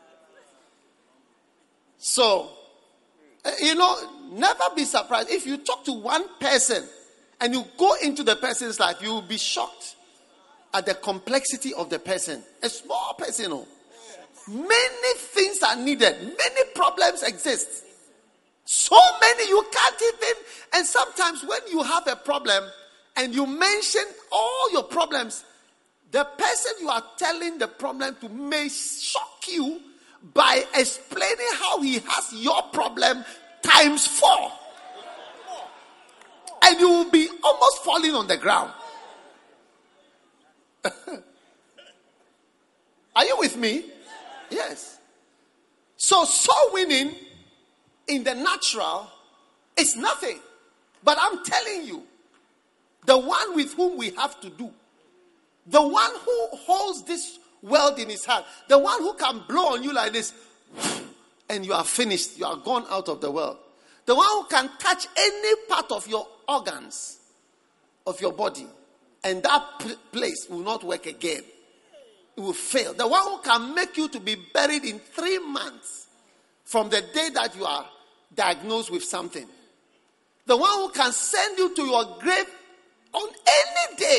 So, you know, never be surprised. If you talk to one person and you go into the person's life, you will be shocked at the complexity of the person. A small person, oh. Many things are needed. Many problems exist. So many you can't even. And sometimes when you have a problem and you mention all your problems, the person you are telling the problem to may shock you by explaining how he has your problem times four. And you will be almost falling on the ground. Are you with me? Yes. So soul winning in the natural is nothing. But I'm telling you, the one with whom we have to do, the one who holds this world in his hand, the one who can blow on you like this, and you are finished, you are gone out of the world. The one who can touch any part of your organs, of your body, and that p- place will not work again. It will fail. The one who can make you to be buried in three months from the day that you are diagnosed with something. The one who can send you to your grave on any day,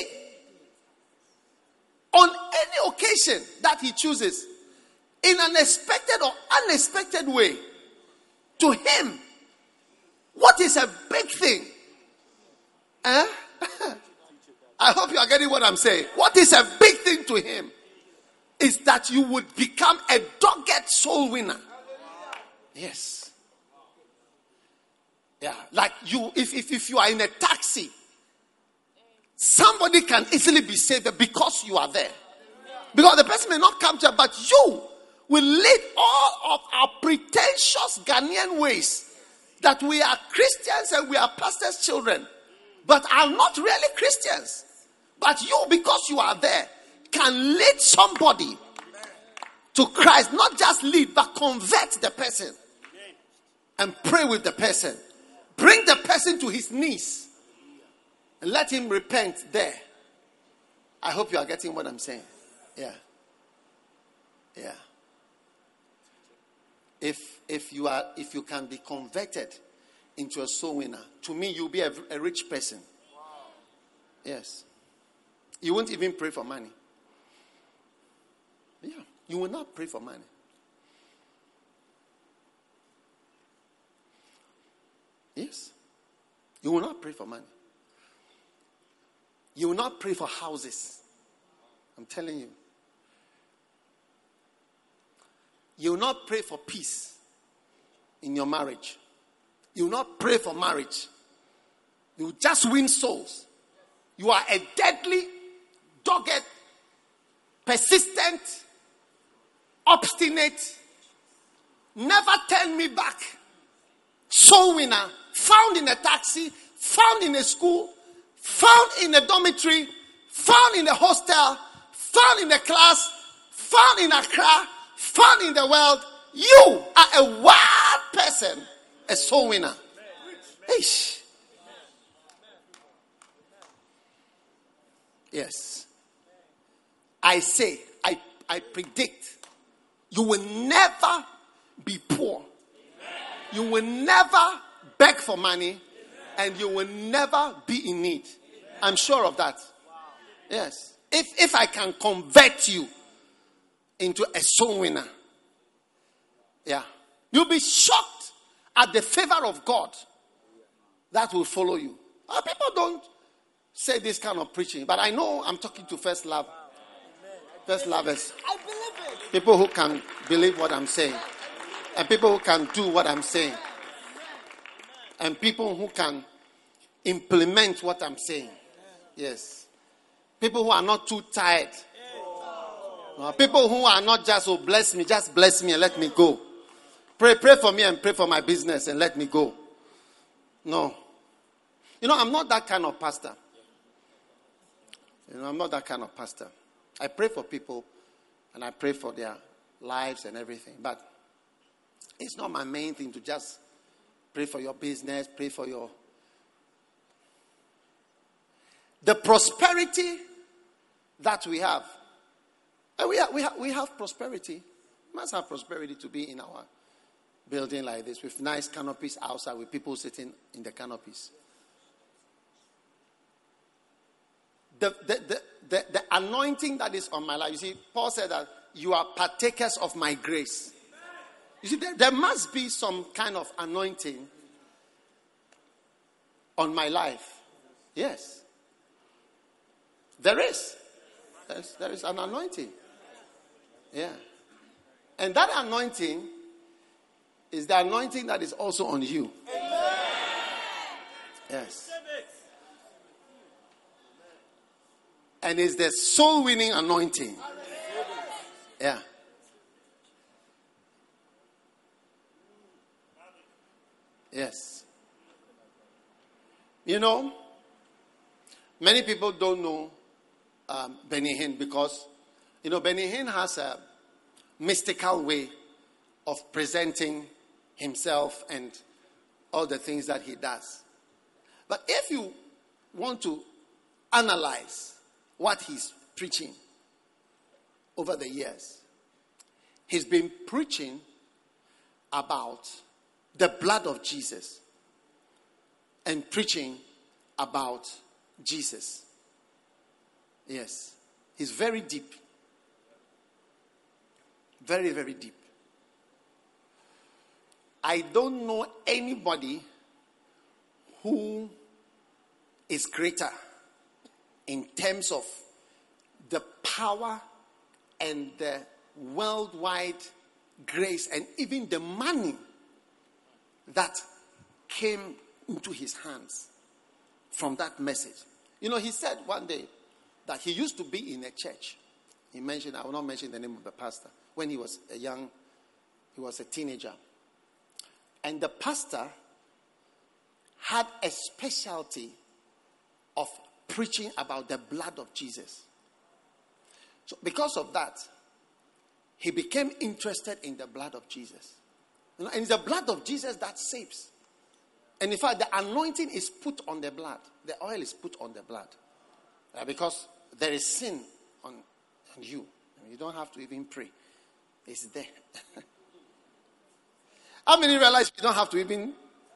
on any occasion that he chooses, in an expected or unexpected way. To him, what is a big thing? Eh? I hope you are getting what I'm saying. What is a big thing to him is that you would become a dogged soul winner. Yes. Yeah. Like you, if, if, if you are in a taxi, somebody can easily be saved because you are there. Because the person may not come to you, but you will lead all of our pretentious Ghanaian ways that we are Christians and we are pastors' children, but are not really Christians. But you, because you are there, can lead somebody to Christ. Not just lead, but convert the person and pray with the person. Bring the person to his knees and let him repent there. I hope you are getting what I'm saying. Yeah. Yeah. If if you are if you can be converted into a soul winner, to me you'll be a, a rich person. Yes. You won't even pray for money. Yeah. You will not pray for money. Yes. You will not pray for money. You will not pray for houses. I'm telling you. You will not pray for peace in your marriage. You will not pray for marriage. You will just win souls. You are a deadly, dogged, persistent, obstinate, never turn me back soul winner, found in a taxi, found in a school, found in a dormitory, found in a hostel, found in a class, found in Accra, found in the world. You are a wild person, a soul winner. Eish. Yes. I say, I, I predict, you will never be poor. You will never beg for money. And you will never be in need. I'm sure of that. Yes. If if I can convert you into a soul winner. Yeah. You'll be shocked at the favor of God that will follow you. Uh, people don't say this kind of preaching, but I know I'm talking to first love. First lovers. I believe it. People who can believe what I'm saying. And people who can do what I'm saying. And people who can implement what I'm saying. Yes. People who are not too tired. No, people who are not just, oh, bless me, just bless me and let me go. Pray, pray for me and pray for my business and let me go. No. You know, I'm not that kind of pastor. You know, I'm not that kind of pastor. I pray for people and I pray for their lives and everything. But it's not my main thing to just pray for your business, pray for your... The prosperity that we have. And we have, we have, we have prosperity. We must have prosperity to be in our building like this with nice canopies outside with people sitting in the canopies. The, the, the, the, the anointing that is on my life. You see, Paul said that you are partakers of my grace. You see, there, there must be some kind of anointing on my life. Yes. There is. There's, there is an anointing. Yeah. And that anointing is the anointing that is also on you. Yes. And it's the soul winning anointing. Yeah. Yes. You know, many people don't know um, Benny Hinn because, you know, Benny Hinn has a mystical way of presenting himself and all the things that he does. But if you want to analyze what he's preaching over the years, he's been preaching about the blood of Jesus and preaching about Jesus. Yes. He's very deep. Very, very deep. I don't know anybody who is greater in terms of the power and the worldwide grace and even the money that came into his hands from that message. You know, he said one day that he used to be in a church. He mentioned, I will not mention the name of the pastor, when he was a young, he was a teenager. And the pastor had a specialty of preaching about the blood of Jesus. So because of that, he became interested in the blood of Jesus. You know, and it's the blood of Jesus that saves. And in fact, the anointing is put on the blood. The oil is put on the blood. Uh, because there is sin on, on you. You don't have to even pray. It's there. How many realize you don't have to even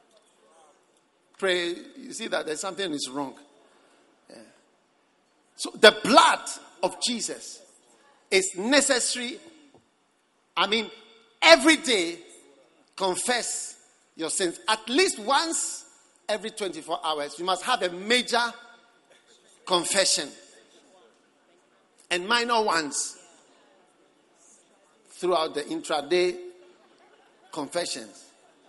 pray? You see that there's something is wrong. Yeah. So the blood of Jesus is necessary. I mean, every day, confess your sins. At least once every twenty-four hours, you must have a major confession. And minor ones throughout the intraday confessions.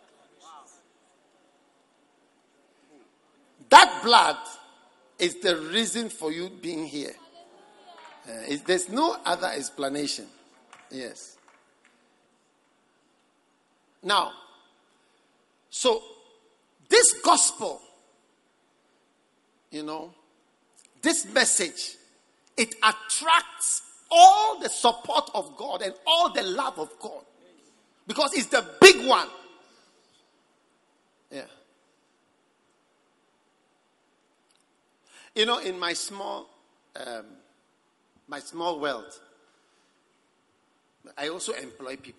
That blood is the reason for you being here. Uh, it, there's no other explanation. Yes. Now, so this gospel, you know, this message, it attracts all the support of God and all the love of God. Because it's the big one. Yeah. You know, in my small, um, my small world, I also employ people.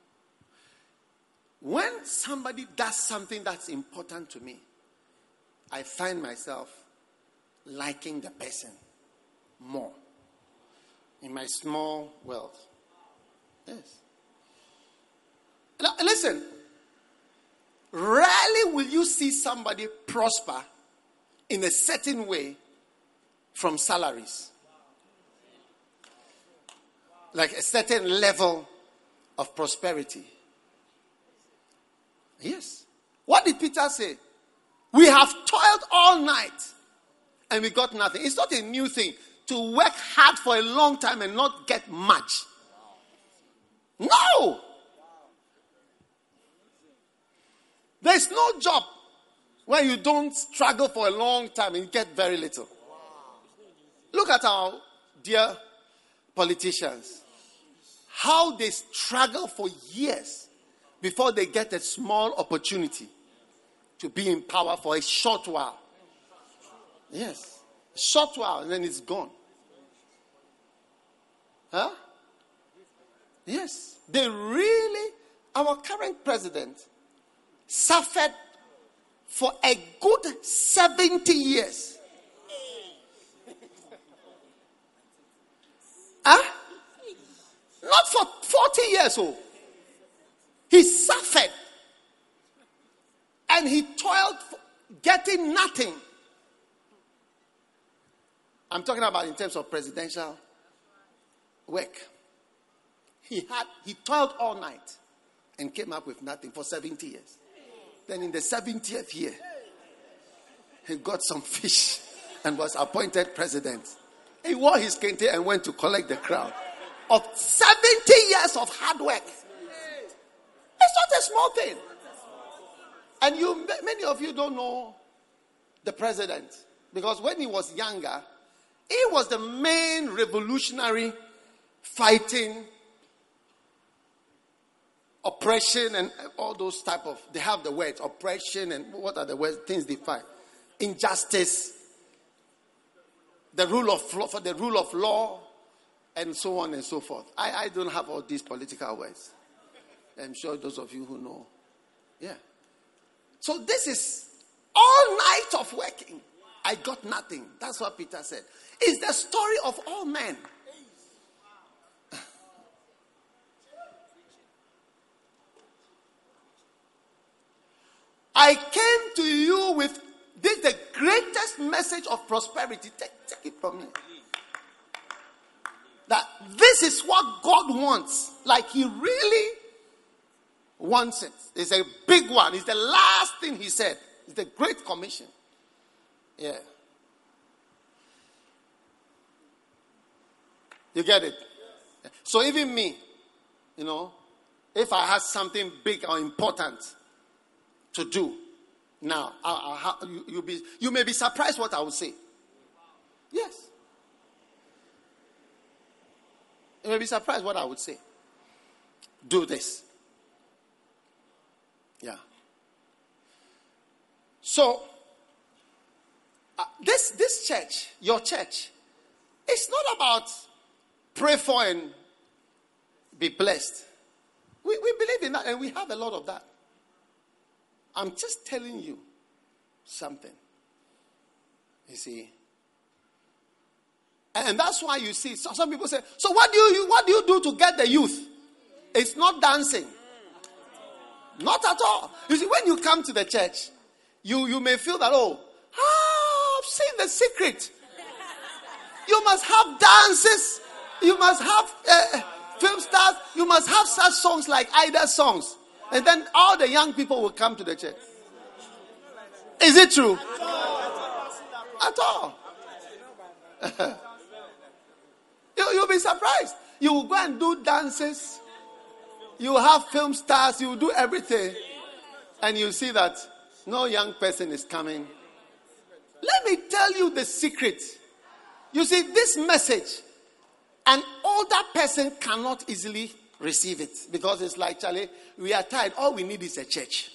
When somebody does something that's important to me, I find myself liking the person more. In my small world. Yes. Now, listen. Rarely will you see somebody prosper in a certain way from salaries. Like a certain level of prosperity. Yes. What did Peter say? We have toiled all night and we got nothing. It's not a new thing to work hard for a long time and not get much. No. There's no job where you don't struggle for a long time and get very little. Look at our dear politicians. How they struggle for years before they get a small opportunity to be in power for a short while. Yes. A short while and then it's gone. Huh? Yes. They really, our current president suffered for a good seventy years. Huh? Not for forty years old. He suffered. And he toiled for getting nothing. I'm talking about in terms of presidential work. He had he toiled all night and came up with nothing for seventy years. Then in the seventieth year, he got some fish and was appointed president. He wore his kente and went to collect the crown of seventy years of hard work. It's not a small thing. And you, many of you don't know the president because when he was younger, he was the main revolutionary fighting oppression and all those type of, they have the words, oppression and what are the words, things they fight. Injustice, the rule of law, for the rule of law, and so on and so forth. I, I don't have all these political words. I'm sure those of you who know. Yeah. So this is All night of working, I got nothing. That's what Peter said. It's the story of all men. I came to you with this, the greatest message of prosperity. Take, take it from me. That this is what God wants. Like he really wants it. It's a big one. It's the last thing he said. It's the Great Commission. Yeah. You get it? So even me, you know, if I had something big or important to do, now I'll, I'll, you, you'll be, you may be surprised what I will say. Yes. You may be surprised what I would say. Do this. Yeah. So, uh, this this church, your church, it's not about pray for and be blessed. We, we believe in that and we have a lot of that. I'm just telling you something. You see. And that's why you see, so some people say, so what do you what do you do to get the youth? It's not dancing. Not at all. You see, when you come to the church, you, you may feel that, oh, ah, I've seen the secret. You must have dances. You must have uh, film stars. You must have such songs like Ida songs. And then all the young people will come to the church. Is it true? At all. you, you'll be surprised. You will go and do dances. You will have film stars. You will do everything. And you see that no young person is coming. Let me tell you the secret. You see, this message, an older person cannot easily receive it. Because it's like, Charlie, we are tired. All we need is a church.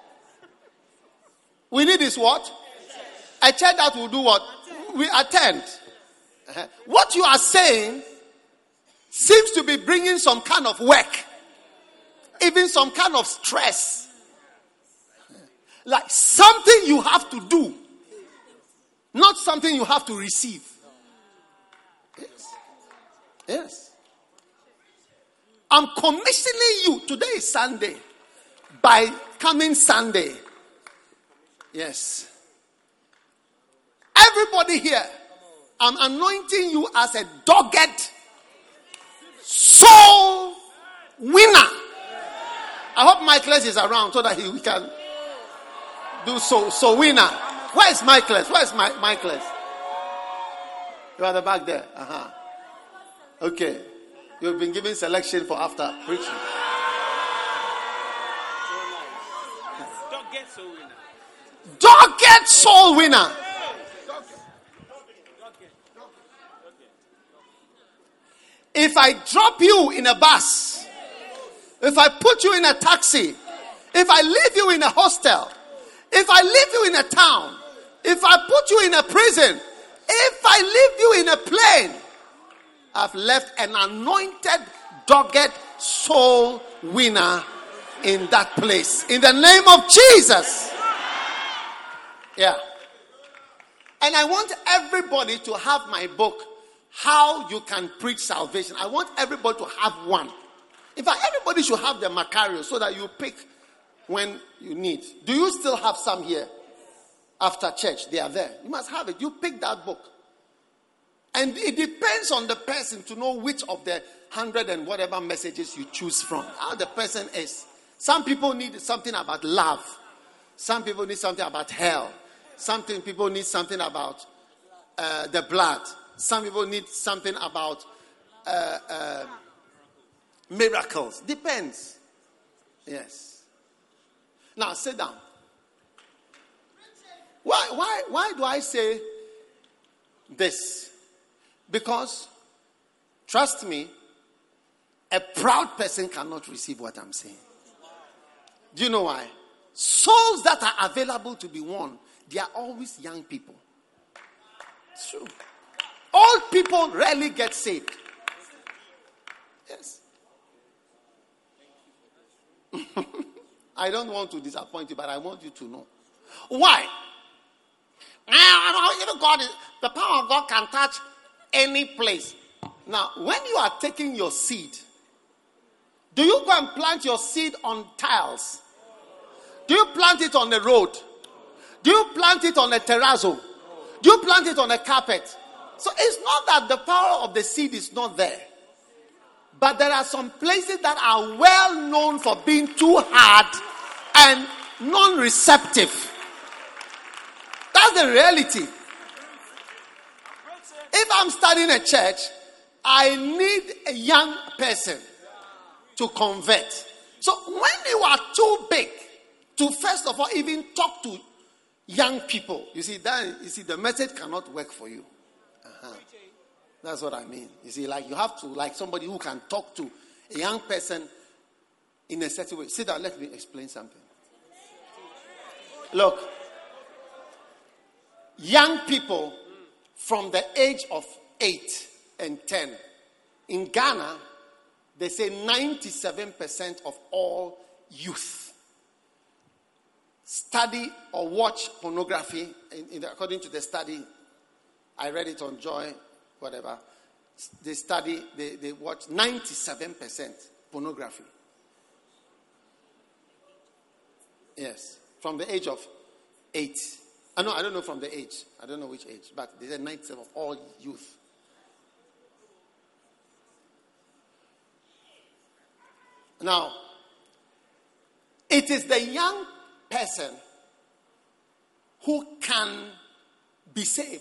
We need is what? A church that will do what? We attend. Uh-huh. What you are saying seems to be bringing some kind of work. Even some kind of stress. Like something you have to do. Not something you have to receive. Yes. Yes. I'm commissioning you. Today is Sunday. By coming Sunday. Yes. Everybody here, I'm anointing you as a dogged soul winner. I hope Michaelis is around so that he we can do so. So winner. Where is Michaelis? Where is my Michaelis? You are the back there. Uh-huh. Okay. You've been given selection for after preaching. Dogged soul winner. Dogged soul winner. If I drop you in a bus, if I put you in a taxi, if I leave you in a hostel, if I leave you in a town, if I put you in a prison, if I leave you in a plane, I've left an anointed, dogged soul winner in that place. In the name of Jesus. Yeah. And I want everybody to have my book, How You Can Preach Salvation. I want everybody to have one. In fact, everybody should have the Macarius so that you pick when you need. Do you still have some here? After church, they are there. You must have it. You pick that book. And it depends on the person to know which of the hundred and whatever messages you choose from. How the person is. Some people need something about love. Some people need something about hell. Some people need something about uh, the blood. Some people need something about uh, uh, miracles. Depends. Yes. Now sit down. Why, why, why do I say this? Because, trust me, a proud person cannot receive what I'm saying. Do you know why? Souls that are available to be won, they are always young people. It's true. Old people rarely get saved. Yes. I don't want to disappoint you, but I want you to know. Why? Even God is, the power of God can touch any place. Now, when you are taking your seed, do you go and plant your seed on tiles? Do you plant it on the road? Do you plant it on a terrazzo? Do you plant it on a carpet? So it's not that the power of the seed is not there. But there are some places that are well known for being too hard and non-receptive. That's the reality. If I'm starting a church, I need a young person to convert. So when you are too big to first of all even talk to young people, you see that you see the message cannot work for you. Uh-huh. That's what I mean. You see, like you have to like somebody who can talk to a young person in a certain way. Sit down, let me explain something. Look, young people from the age of eight and ten in Ghana, they say ninety-seven percent of all youth study or watch pornography. In, in the, according to the study, I read it on Joy, whatever. They study, they, they watch ninety-seven percent pornography. Yes, from the age of eight. I know, I don't know from the age. I don't know which age, but they said ninety-seven of all youth. Now, it is the young person who can be saved.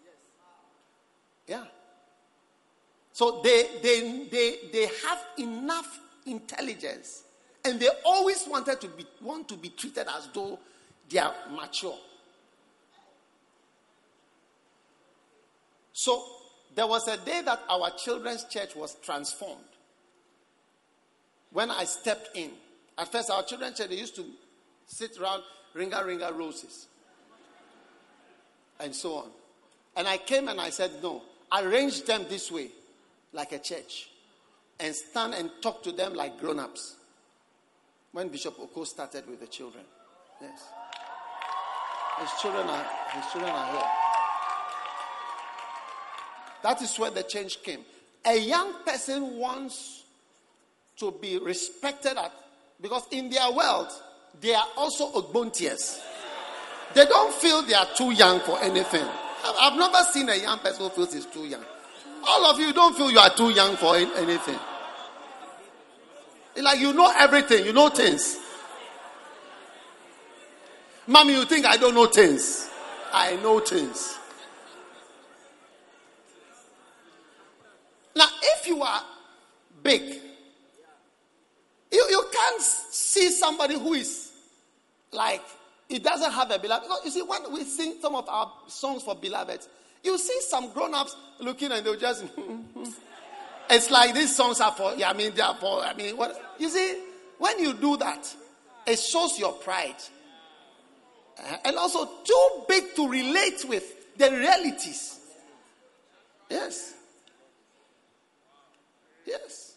Yeah. So they they they they have enough intelligence, and they always wanted to be want to be treated as though they are mature. So there was a day that our children's church was transformed. When I stepped in, at first our children's church, they used to sit around Ringa Ringa roses and so on. And I came and I said, no, arrange them this way, like a church, and stand and talk to them like grown-ups. When Bishop Oko started with the children. Yes. His children are, his children are here. That is where the change came. A young person wants to be respected at, because in their world, they are also ogbontiers. They don't feel they are too young for anything. I've never seen a young person who feels he's too young. All of you don't feel you are too young for anything. It's like you know everything, you know things. Mommy, you think I don't know things? I know things. Now, if you are big, you, you can't see somebody who is like, it doesn't have a beloved. Because you see, when we sing some of our songs for beloved, you see some grown-ups looking and they'll just, it's like these songs are for, yeah, I mean, they are for, I mean, what? You see, when you do that, it shows your pride. And also too big to relate with the realities. Yes. Yes.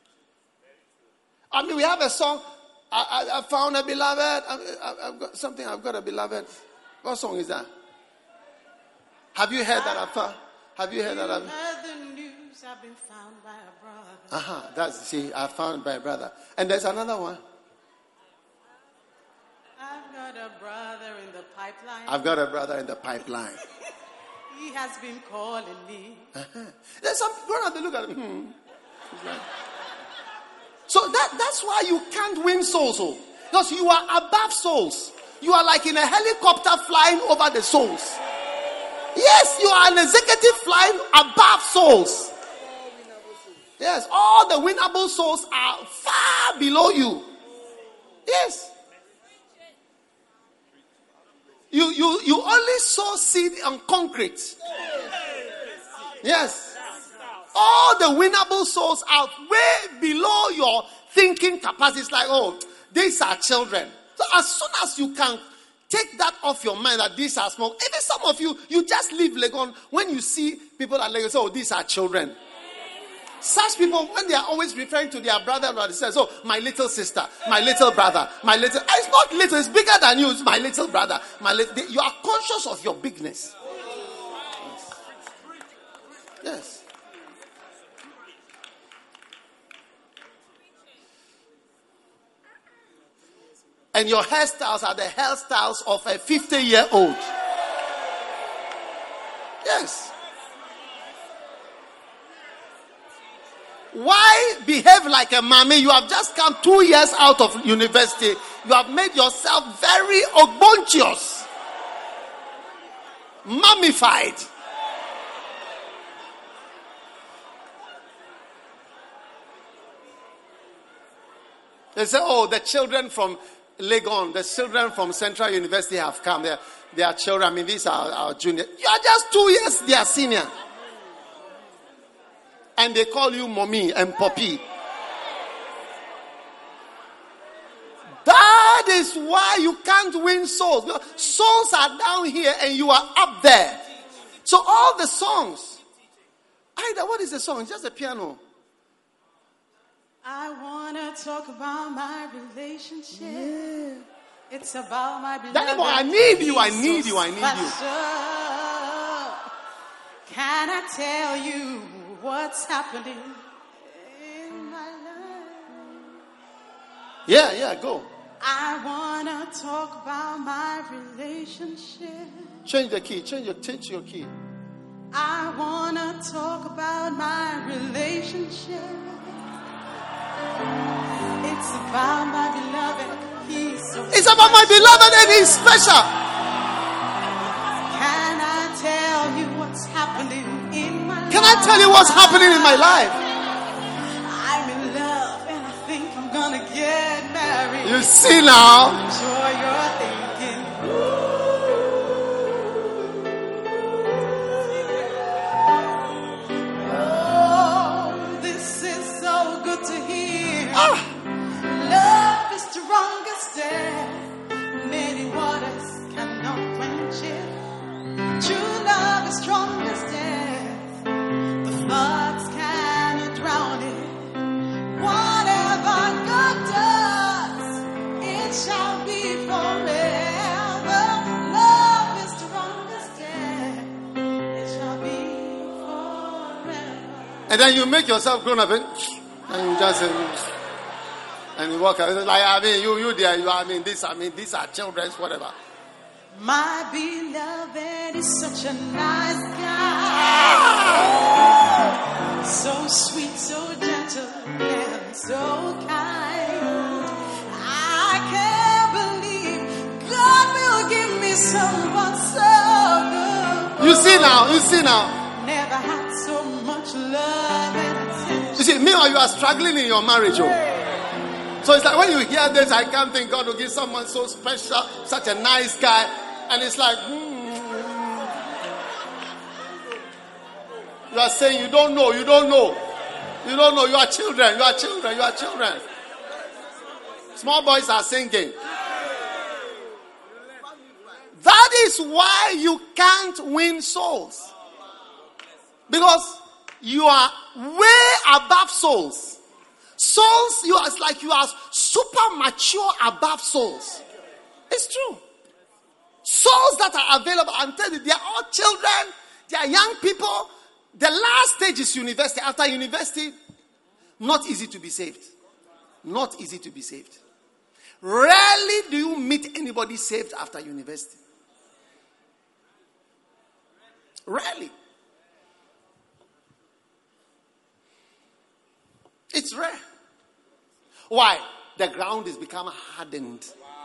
I mean, we have a song, I, I, I found a beloved. I, I, I've got something, I've got a beloved. What song is that? Have you heard that? I've, have you heard that? I've heard the news, I've been found by a brother. Uh-huh. That's, see, I found by a brother. And there's another one. I've got a brother in the pipeline. I've got a brother in the pipeline. He has been calling me. Uh-huh. There's some grown-up, they look at him. Hmm. Like, so that, that's why you can't win souls. Oh. Because you are above souls. You are like in a helicopter flying over the souls. Yes, you are an executive flying above souls. Yes, all the winnable souls are far below you. Yes. You, you, you only sow seed on concrete. Yes. All the winnable souls are way below your thinking capacity. It's like, oh, these are children. So as soon as you can take that off your mind that these are small, even some of you, you just leave Legon. When you see people at Legon, say, oh, these are children. Such people, when they are always referring to their brother or sister, so my little sister, my little brother, my little, it's not little, it's bigger than you, it's my little brother. My little, you are conscious of your bigness. Yes. And your hairstyles are the hairstyles of a fifty-year-old. Yes. Why behave like a mommy? You have just come two years out of university. You have made yourself very obnoxious, mummified. They say, oh, the children from Legon, the children from Central University have come. They are, they are children. I mean, these are our juniors. You are just two years their senior. And they call you mommy and poppy. That is why you can't win souls. Souls are down here and you are up there. So all the songs. Either what is the song? It's just a piano. I want to talk about my relationship. Yeah. It's about my beloved. Danny boy, I need you, I need you, I need you. Can I tell you what's happening in my life? Yeah, yeah, go. I want to talk about my relationship. Change the key, change your, change your key. I want to talk about my relationship. It's about my beloved. He's so It's about my beloved and he's special. Can I tell you what's happening in my life? Can I tell you what's happening in my life? I'm in love and I think I'm gonna get married. You see now. I'm sure you're thinking. Oh, this is so good to hear. Ah. Love is strongest and many waters cannot quench it. True love is strongest and the floods cannot drown it. Whatever God does, it shall be forever. Love is strongest and it shall be forever. And then you make yourself grown up and, and you just say, and you walk out. It's like, I mean, you, you there, you, I mean, this, I mean, these are children's, whatever. My beloved is such a nice guy. So sweet, so gentle, and so kind. I can't believe God will give me someone so good. You see now, you see now. Never had so much love and attention. You see, meanwhile, you are struggling in your marriage. Oh. So it's like when you hear this, I can't think God will give someone so special, such a nice guy. And it's like, hmm. You are saying you don't know, you don't know. You don't know, you are children, you are children, you are children. Small boys are singing. That is why you can't win souls. Because you are way above souls. Souls, you are, it's like you are super mature above souls. It's true. Souls that are available, I'm telling you, they are all children, they are young people. The last stage is university. After university, not easy to be saved. Not easy to be saved. Rarely do you meet anybody saved after university. Rarely. It's rare. Why? The ground is become hardened.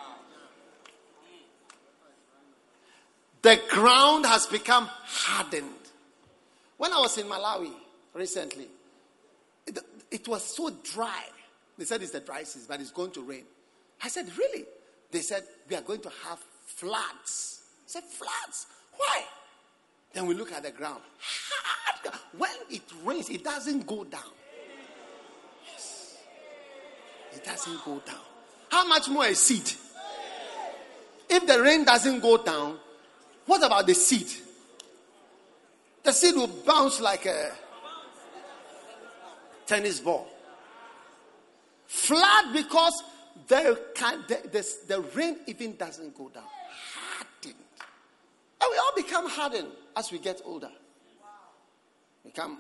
The ground has become hardened. When I was in Malawi recently, it, it was so dry. They said it's the dry season, but it's going to rain. I said, really? They said, we are going to have floods. I said, floods? Why? Then we look at the ground. Hard. When it rains, it doesn't go down. Yes. It doesn't go down. How much more a seed? If the rain doesn't go down, what about the seed? The seed will bounce like a... tennis ball. Flood because the, can, the, the, the rain even doesn't go down. Hardened. And we all become hardened as we get older. Become.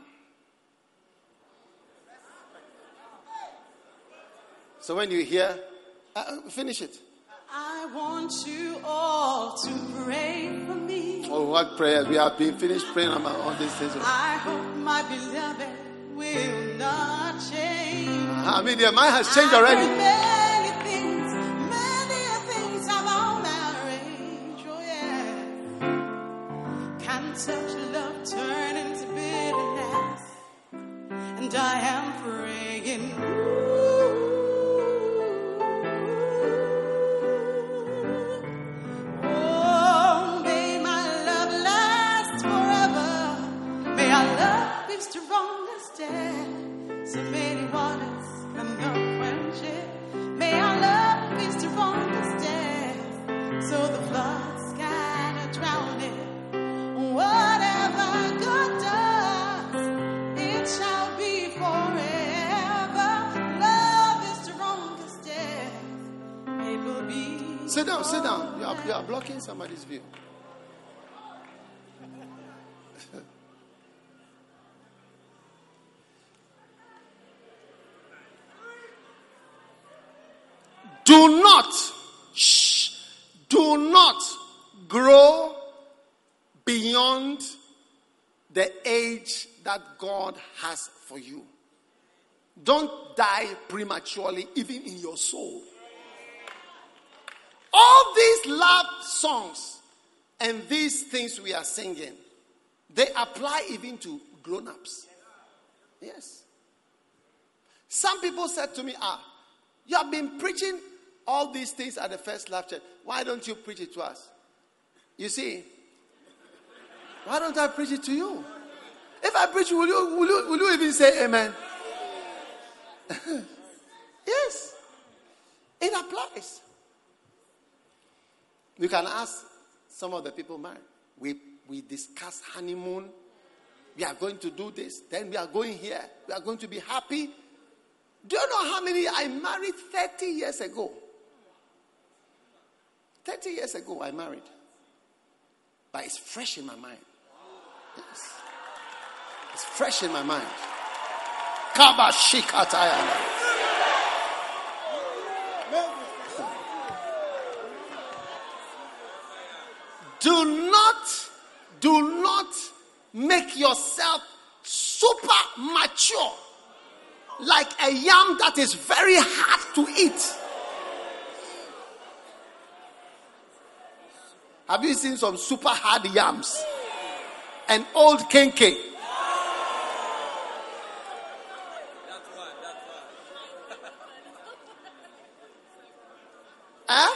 So when you hear, uh, finish it. I want you all to pray for me. Oh, what prayers? We have been finished praying about all these things. I hope my beloved will not change. I mean, their mind has changed already. Many things, many things about marriage. Oh, yeah. Can such love turn into bitterness? And I am praying. Oh, may my love last forever. May our love be strong as death. So many waters cannot quench it. May our love be strong as death. So the floods cannot drown it. Whatever God does, it shall be forever. Love is strong as death. It will be. Sit down, sit down. You are, you are blocking somebody's view. Do not, shh, do not grow beyond the age that God has for you. Don't die prematurely, even in your soul. All these love songs and these things we are singing, they apply even to grown-ups. Yes. Some people said to me, ah, you have been preaching all these things at the First Love Church. Why don't you preach it to us? You see, why don't I preach it to you? If I preach, will you, will you, will you even say amen? Yes, it applies. You can ask some of the people married. We, we discuss honeymoon. We are going to do this. Then we are going here. We are going to be happy. Do you know how many I married thirty years ago? thirty years ago I married. But it's fresh in my mind. Yes. It's fresh in my mind. Kabashikatayana. Do not, do not make yourself super mature like a yam that is very hard to eat. Have you seen some super hard yams? An old kenke. Huh?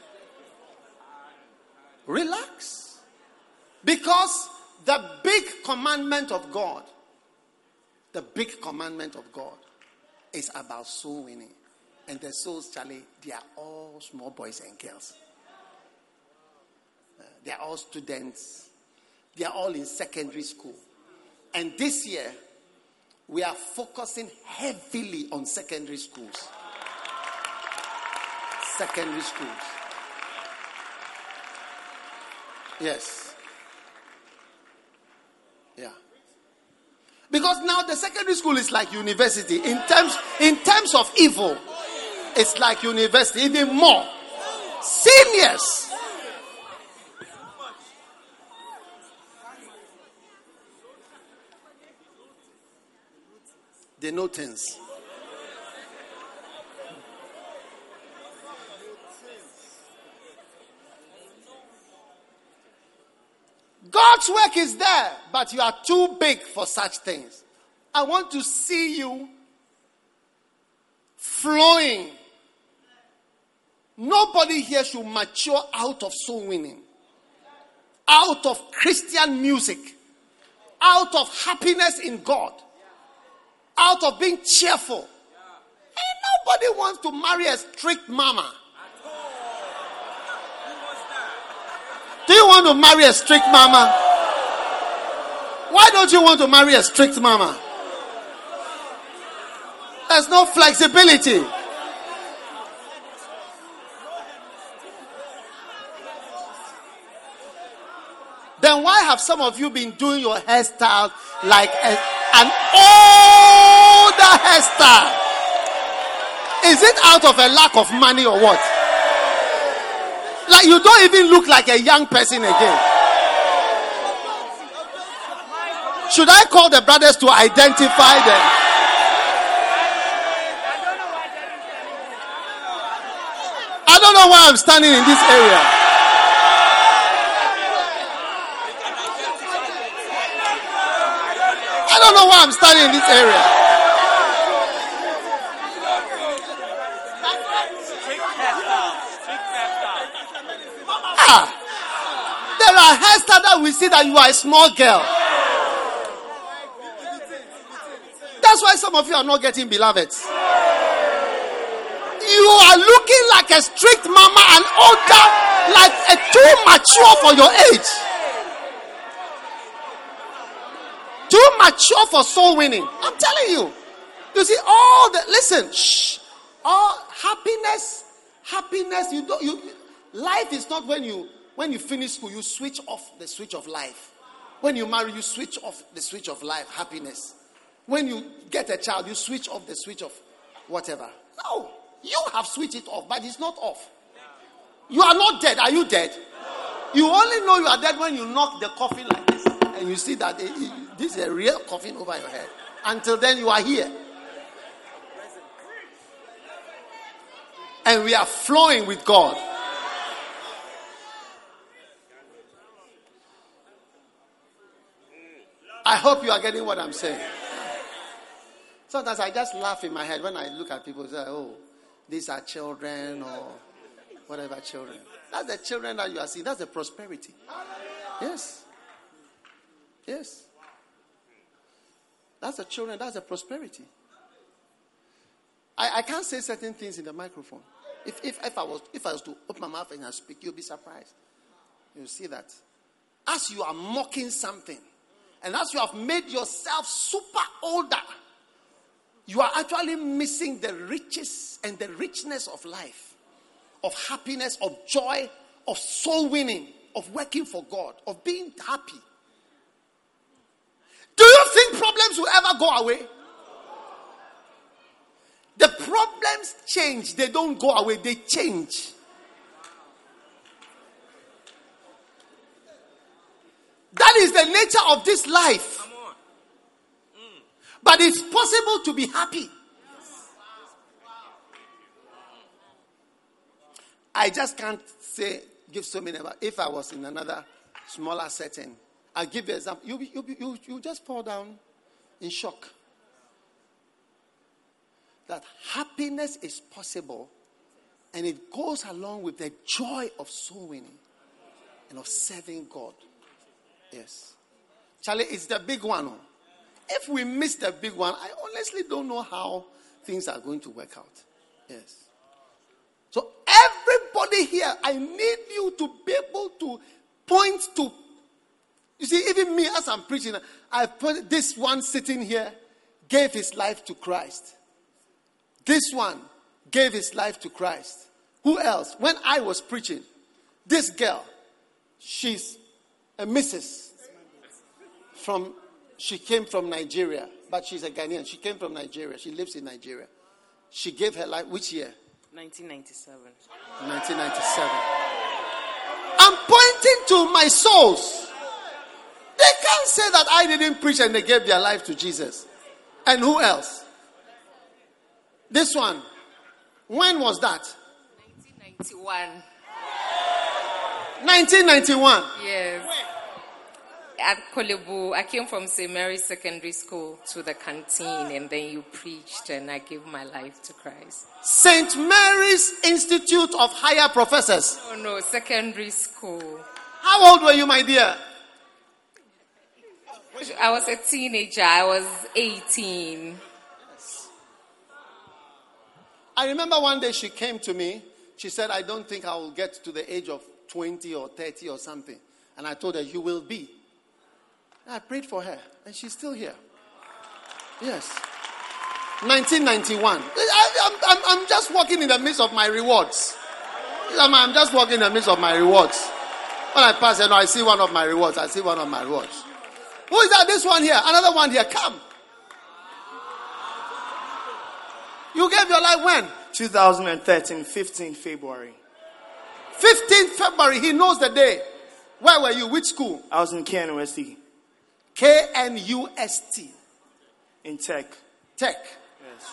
Relax. Because the big commandment of God, the big commandment of God is about soul winning. And the souls, Charlie, they are all small boys and girls. Uh, they are all students. They are all in secondary school. And this year, we are focusing heavily on secondary schools. Secondary schools. Yes. Yeah. Because now the secondary school is like university. In terms, in terms of evil, it's like university, even more. Seniors. They know things. God's work is there, but you are too big for such things. I want to see you flowing. Nobody here should mature out of soul winning, out of Christian music, out of happiness in God, out of being cheerful. And nobody wants to marry a strict mama. Do you want to marry a strict mama? Why don't you want to marry a strict mama? There's no flexibility. Then why have some of you been doing your hairstyle like a, an older hairstyle? Is it out of a lack of money or what? Like you don't even look like a young person again. Should I call the brothers to identify them? I don't know why I'm standing in this area. I don't know why I'm standing in this area. Ah, there are hairstyles that we see that you are a small girl. That's why some of you are not getting beloveds. You are looking like a strict mama and older, like a too mature for your age. Too mature for soul winning. I'm telling you. You see, all the listen, shh. All happiness, happiness, you don't you life is not when you when you finish school, you switch off the switch of life. When you marry, you switch off the switch of life, happiness. When you get a child, you switch off the switch of whatever. No, you have switched it off, but it's not off. You are not dead. Are you dead? You only know you are dead when you knock the coffin like this. And you see that it, it, this is a real coffin over your head. Until then, you are here. And we are flowing with God. I hope you are getting what I'm saying. Sometimes I just laugh in my head when I look at people and say, oh, these are children or whatever children. That's the children that you are seeing. That's the prosperity. Yes. Yes. That's the children. That's the prosperity. I, I can't say certain things in the microphone. If, if, if, I was, if I was to open my mouth and I speak, you'll be surprised. You'll see that. As you are mocking something, and as you have made yourself super older, you are actually missing the riches and the richness of life, of happiness, of joy, of soul winning, of working for God, of being happy. Do you think problems will ever go away? The problems change. They don't go away. They change. That is the nature of this life. Mm. But it's possible to be happy. I just can't say, give so many. If I was in another smaller setting, I'll give you an example. You, you, you, you just fall down in shock. That happiness is possible, and it goes along with the joy of soul winning and of serving God. Yes. Charlie, it's the big one. If we miss the big one, I honestly don't know how things are going to work out. Yes. So everybody here, I need you to be able to point to. You see, even me as I'm preaching, I put this one sitting here gave his life to Christ. This one gave his life to Christ. Who else? When I was preaching, this girl, she's a missus from, she came from Nigeria, but she's a Ghanaian. She came from Nigeria. She lives in Nigeria. She gave her life, which year? nineteen ninety-seven. nineteen ninety-seven. I'm pointing to my souls. They can't say that I didn't preach and they gave their life to Jesus. And who else? This one. When was that? nineteen ninety-one. nineteen ninety-one. Yes. At Kolebu, I came from Saint Mary's Secondary School to the canteen, and then you preached, and I gave my life to Christ. Saint Mary's Institute of Higher Professors. Oh no, secondary school. How old were you, my dear? I was a teenager. I was eighteen. I remember one day she came to me. She said, I don't think I will get to the age of twenty or thirty or something. And I told her, you will be. And I prayed for her. And she's still here. Yes. nineteen ninety-one. I, I'm, I'm, I'm just walking in the midst of my rewards. I'm just walking in the midst of my rewards. When I pass, you know, I see one of my rewards. I see one of my rewards. Who is that? This one here. Another one here. Come. You gave your life when? twenty thirteen, fifteenth February. fifteenth February. He knows the day. Where were you? Which school? I was in K N U S T. K N U S T. In Tech. Tech. Yes.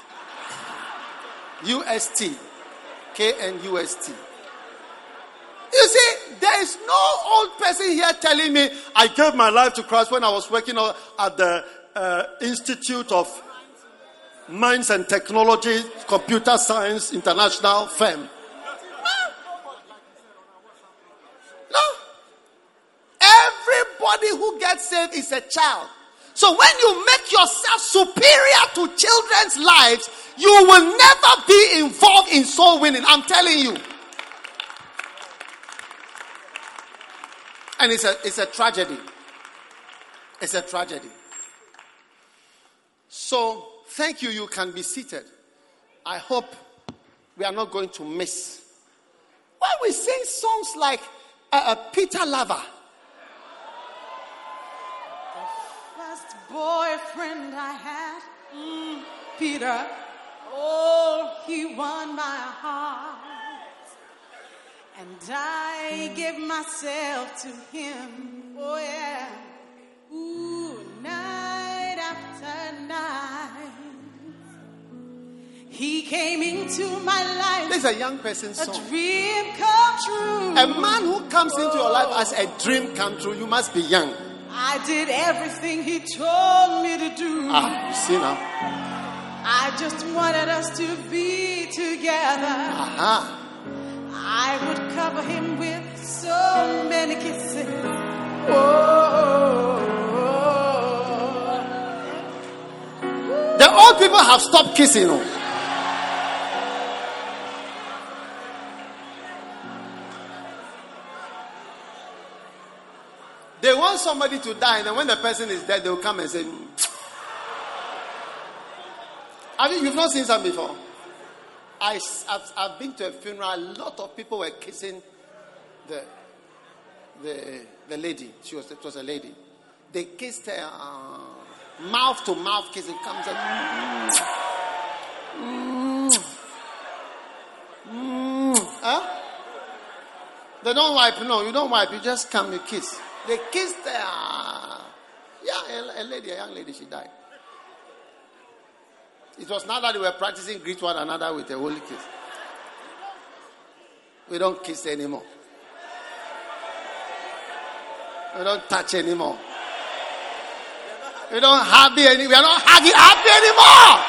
U S T. K N U S T. You see, there is no old person here telling me I gave my life to Christ when I was working at the uh, Institute of Minds and Technology, Computer Science International firm. No. Everybody who gets saved is a child. So when you make yourself superior to children's lives, you will never be involved in soul winning. I'm telling you. And it's a, it's a tragedy. It's a tragedy. So, thank you. You can be seated. I hope we are not going to miss. Why we sing songs like uh, uh, Peter Lover? The first boyfriend I had, mm, Peter, oh, he won my heart. And I give myself to him, oh yeah, ooh, night after night. He came into my life. This is a young person's song. A dream come true. A man who comes into your life as a dream come true, you must be young. I did everything he told me to do. Ah, you see now. I just wanted us to be together. Aha. I would cover him with so many kisses. Whoa. The old people have stopped kissing. Oh. They want somebody to die, and then when the person is dead, they will come and say, I mean, you've not seen some before. I, I've, I've been to a funeral. A lot of people were kissing the the the lady. She was it was a lady. They kissed her uh, mouth to mouth kissing. Comes and mm, mm, mm, huh? They don't wipe. No, you don't wipe. You just come. You kiss. They kissed her. Uh, yeah, a, a lady, a young lady. She died. It was now that they were practicing greet one another with a holy kiss. We don't kiss anymore. We don't touch anymore. We don't happy any. We are not happy, happy anymore.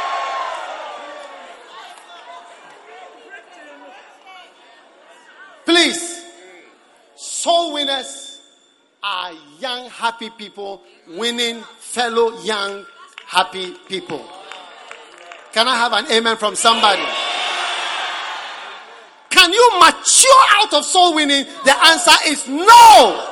Please, soul winners are young, happy people winning fellow young, happy people. Can I have an amen from somebody? Can you mature out of soul winning? The answer is no.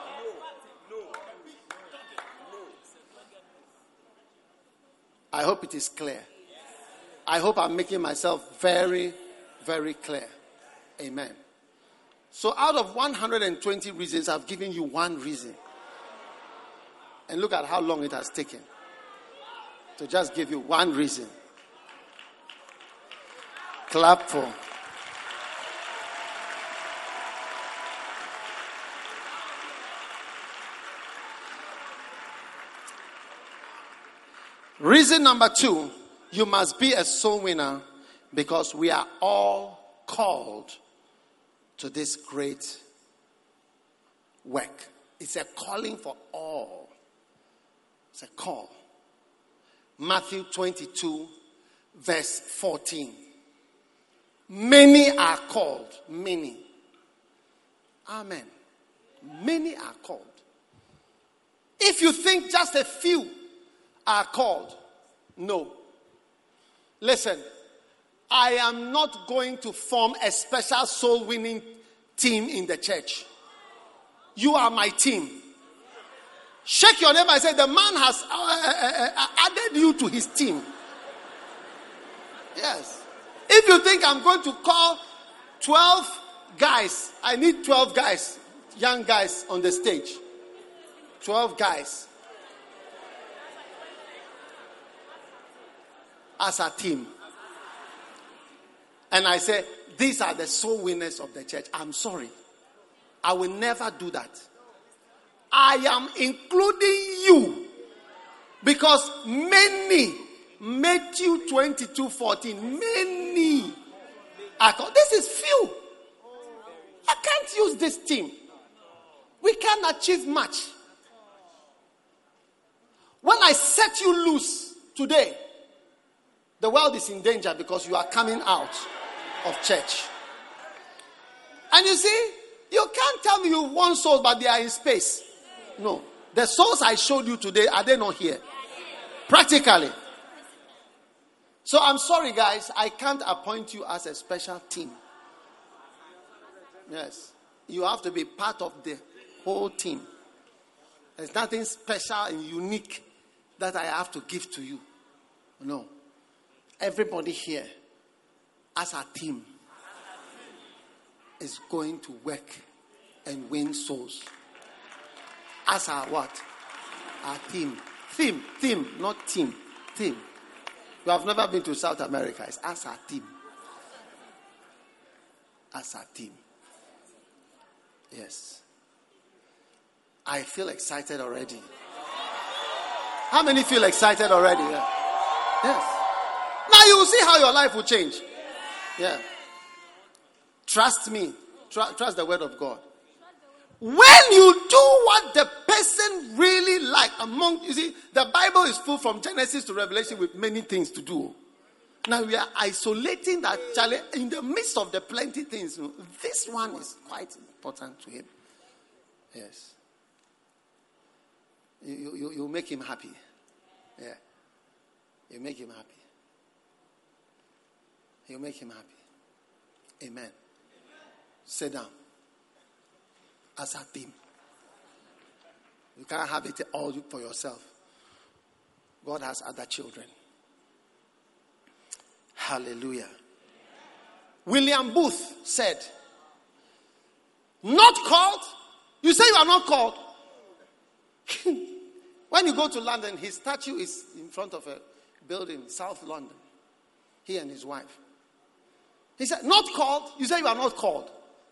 I hope it is clear. I hope I'm making myself very, very clear. Amen. So out of one hundred twenty reasons, I've given you one reason. And look at how long it has taken to just give you one reason. Clap for. Reason number two, you must be a soul winner because we are all called to this great work. It's a calling for all. It's a call. Matthew twenty-two, verse fourteen. Many are called. Many. Amen. Many are called. If you think just a few are called, no. Listen, I am not going to form a special soul winning team in the church. You are my team. Shake your neighbor and say, the man has uh, uh, uh, added you to his team. Yes. If you think I'm going to call twelve guys, I need twelve guys, young guys on the stage. twelve guys. As a team. And I say, these are the soul winners of the church. I'm sorry. I will never do that. I am including you. Because many, Matthew twenty-two fourteen, many are called. This is few. I can't use this team. We can't achieve much. When I set you loose today, the world is in danger because you are coming out of church. And you see, you can't tell me you want souls, but they are in space. No. The souls I showed you today, are they not here? Practically. So I'm sorry, guys. I can't appoint you as a special team. Yes. You have to be part of the whole team. There's nothing special and unique that I have to give to you. No. Everybody here, as a team, is going to work and win souls. As our what? Our team. Team. Team. Not team. Team. You have never been to South America. It's as our team. As our team. Yes. I feel excited already. How many feel excited already? Yeah. Yes. Now you will see how your life will change. Yeah. Trust me. Tr- trust the word of God. When you do what the person really like, among, you see, the Bible is full from Genesis to Revelation with many things to do. Now we are isolating that challenge in the midst of the plenty things. This one is quite important to him. Yes. You, you, you make him happy. Yeah. You make him happy. You make him happy. Amen. Amen. Sit down. As a team. You can't have it all for yourself. God has other children. Hallelujah. William Booth said, not called? You say you are not called? When you go to London, his statue is in front of a building in South London. He and his wife. He said, not called? You say you are not called.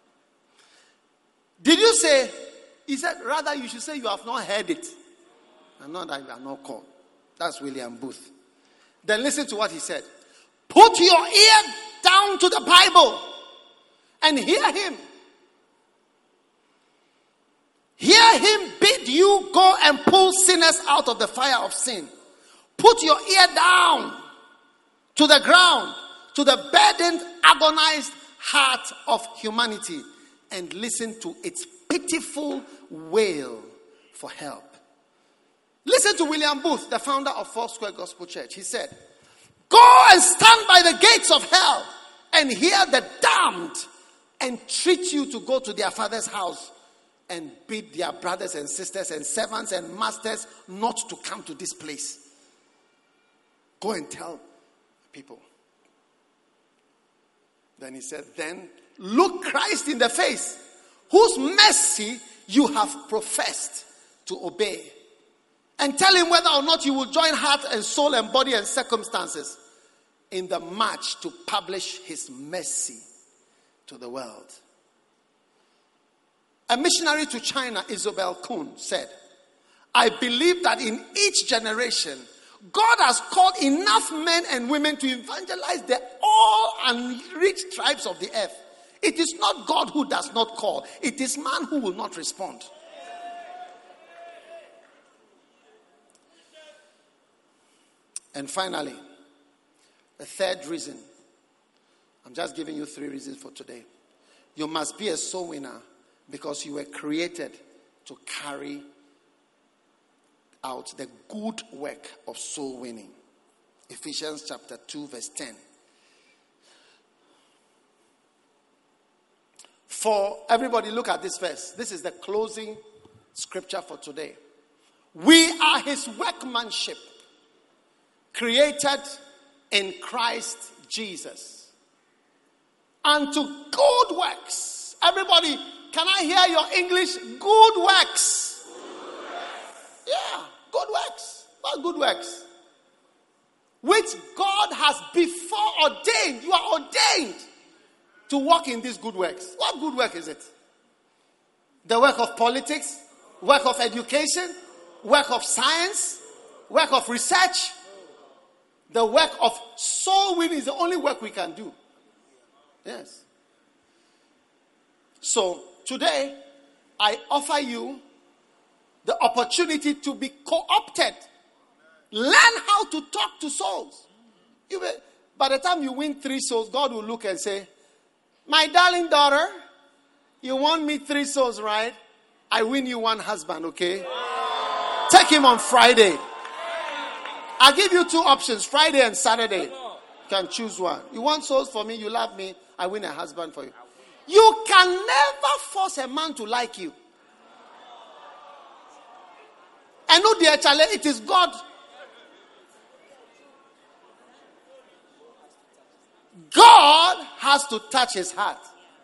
Did you say? He said, rather you should say you have not heard it. And not that you are not called. That's William Booth. Then listen to what he said. Put your ear down to the Bible and hear him. Hear him bid you go and pull sinners out of the fire of sin. Put your ear down to the ground, to the burdened, agonized heart of humanity, and listen to its pitiful wail for help. Listen to William Booth, the founder of Foursquare Gospel Church. He said, go and stand by the gates of hell and hear the damned entreat you to go to their father's house and bid their brothers and sisters and servants and masters not to come to this place. Go and tell people. Then he said, then look Christ in the face, whose mercy you have professed to obey. And tell him whether or not you will join heart and soul and body and circumstances in the march to publish his mercy to the world. A missionary to China, Isabel Kuhn, said, I believe that in each generation, God has called enough men and women to evangelize the all unreached tribes of the earth. It is not God who does not call. It is man who will not respond. And finally, the third reason. I'm just giving you three reasons for today. You must be a soul winner because you were created to carry out the good work of soul winning. Ephesians chapter two verse ten. For everybody, look at this verse. This is the closing scripture for today. We are his workmanship, created in Christ Jesus unto good works. Everybody, can I hear your English? Good works. Yeah, good works. What good works? Which God has before ordained. You are ordained to walk in these good works. What good work is it? The work of politics, work of education, work of science, work of research. The work of soul winning is the only work we can do. Yes. So today, I offer you the opportunity to be co-opted. Learn how to talk to souls. You will, by the time you win three souls, God will look and say, my darling daughter, you want me three souls, right? I win you one husband, okay? Take him on Friday. I'll give you two options, Friday and Saturday. You can choose one. You want souls for me, you love me, I win a husband for you. You can never force a man to like you. I know, dear Charlie, it is God. God has to touch his heart.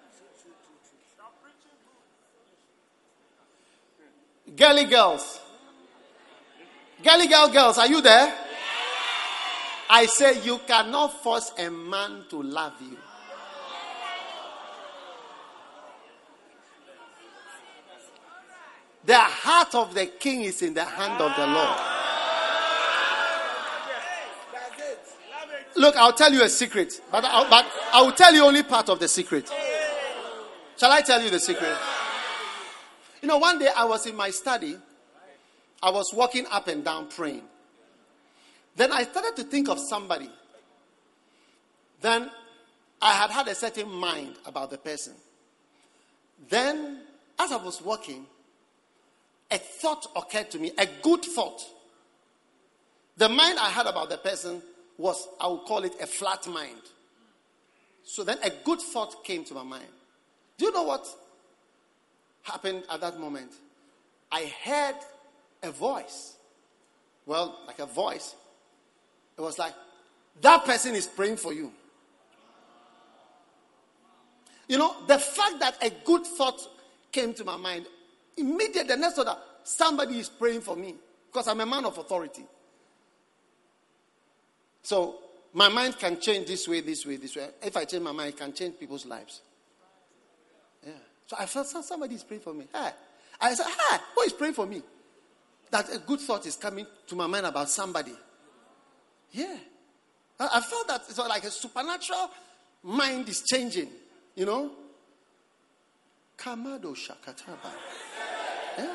Girly girls. Girly girl girls, are you there? I say you cannot force a man to love you. The heart of the king is in the hand of the Lord. Look, I'll tell you a secret, but I'll, but I will tell you only part of the secret. Shall I tell you the secret? You know, one day I was in my study. I was walking up and down praying. Then I started to think of somebody. Then I had had a certain mind about the person. Then, as I was walking, a thought occurred to me, a good thought. The mind I had about the person was, I would call it a flat mind. So then a good thought came to my mind. Do you know what happened at that moment? I heard a voice. Well, like a voice. It was like, that person is praying for you. You know, the fact that a good thought came to my mind, immediately the next thought that somebody is praying for me, because I'm a man of authority. So my mind can change this way, this way, this way. If I change my mind, it can change people's lives. Yeah. So I felt somebody is praying for me. Hey. I said, hi, who is praying for me? That a good thought is coming to my mind about somebody. Yeah. I, I felt that it's like a supernatural mind is changing. You know? Kamado Shakataba. Yeah.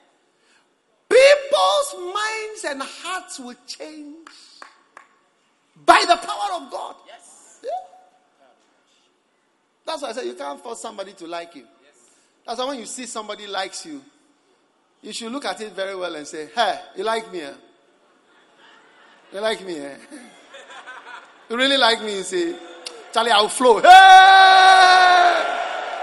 People's minds and hearts will change by the power of God. Yes. Yeah. That's why I said you can't force somebody to like you. Yes. That's why when you see somebody likes you, you should look at it very well and say, hey, you like me, eh? You like me, eh? You really like me, you say, Charlie, I'll flow. Hey!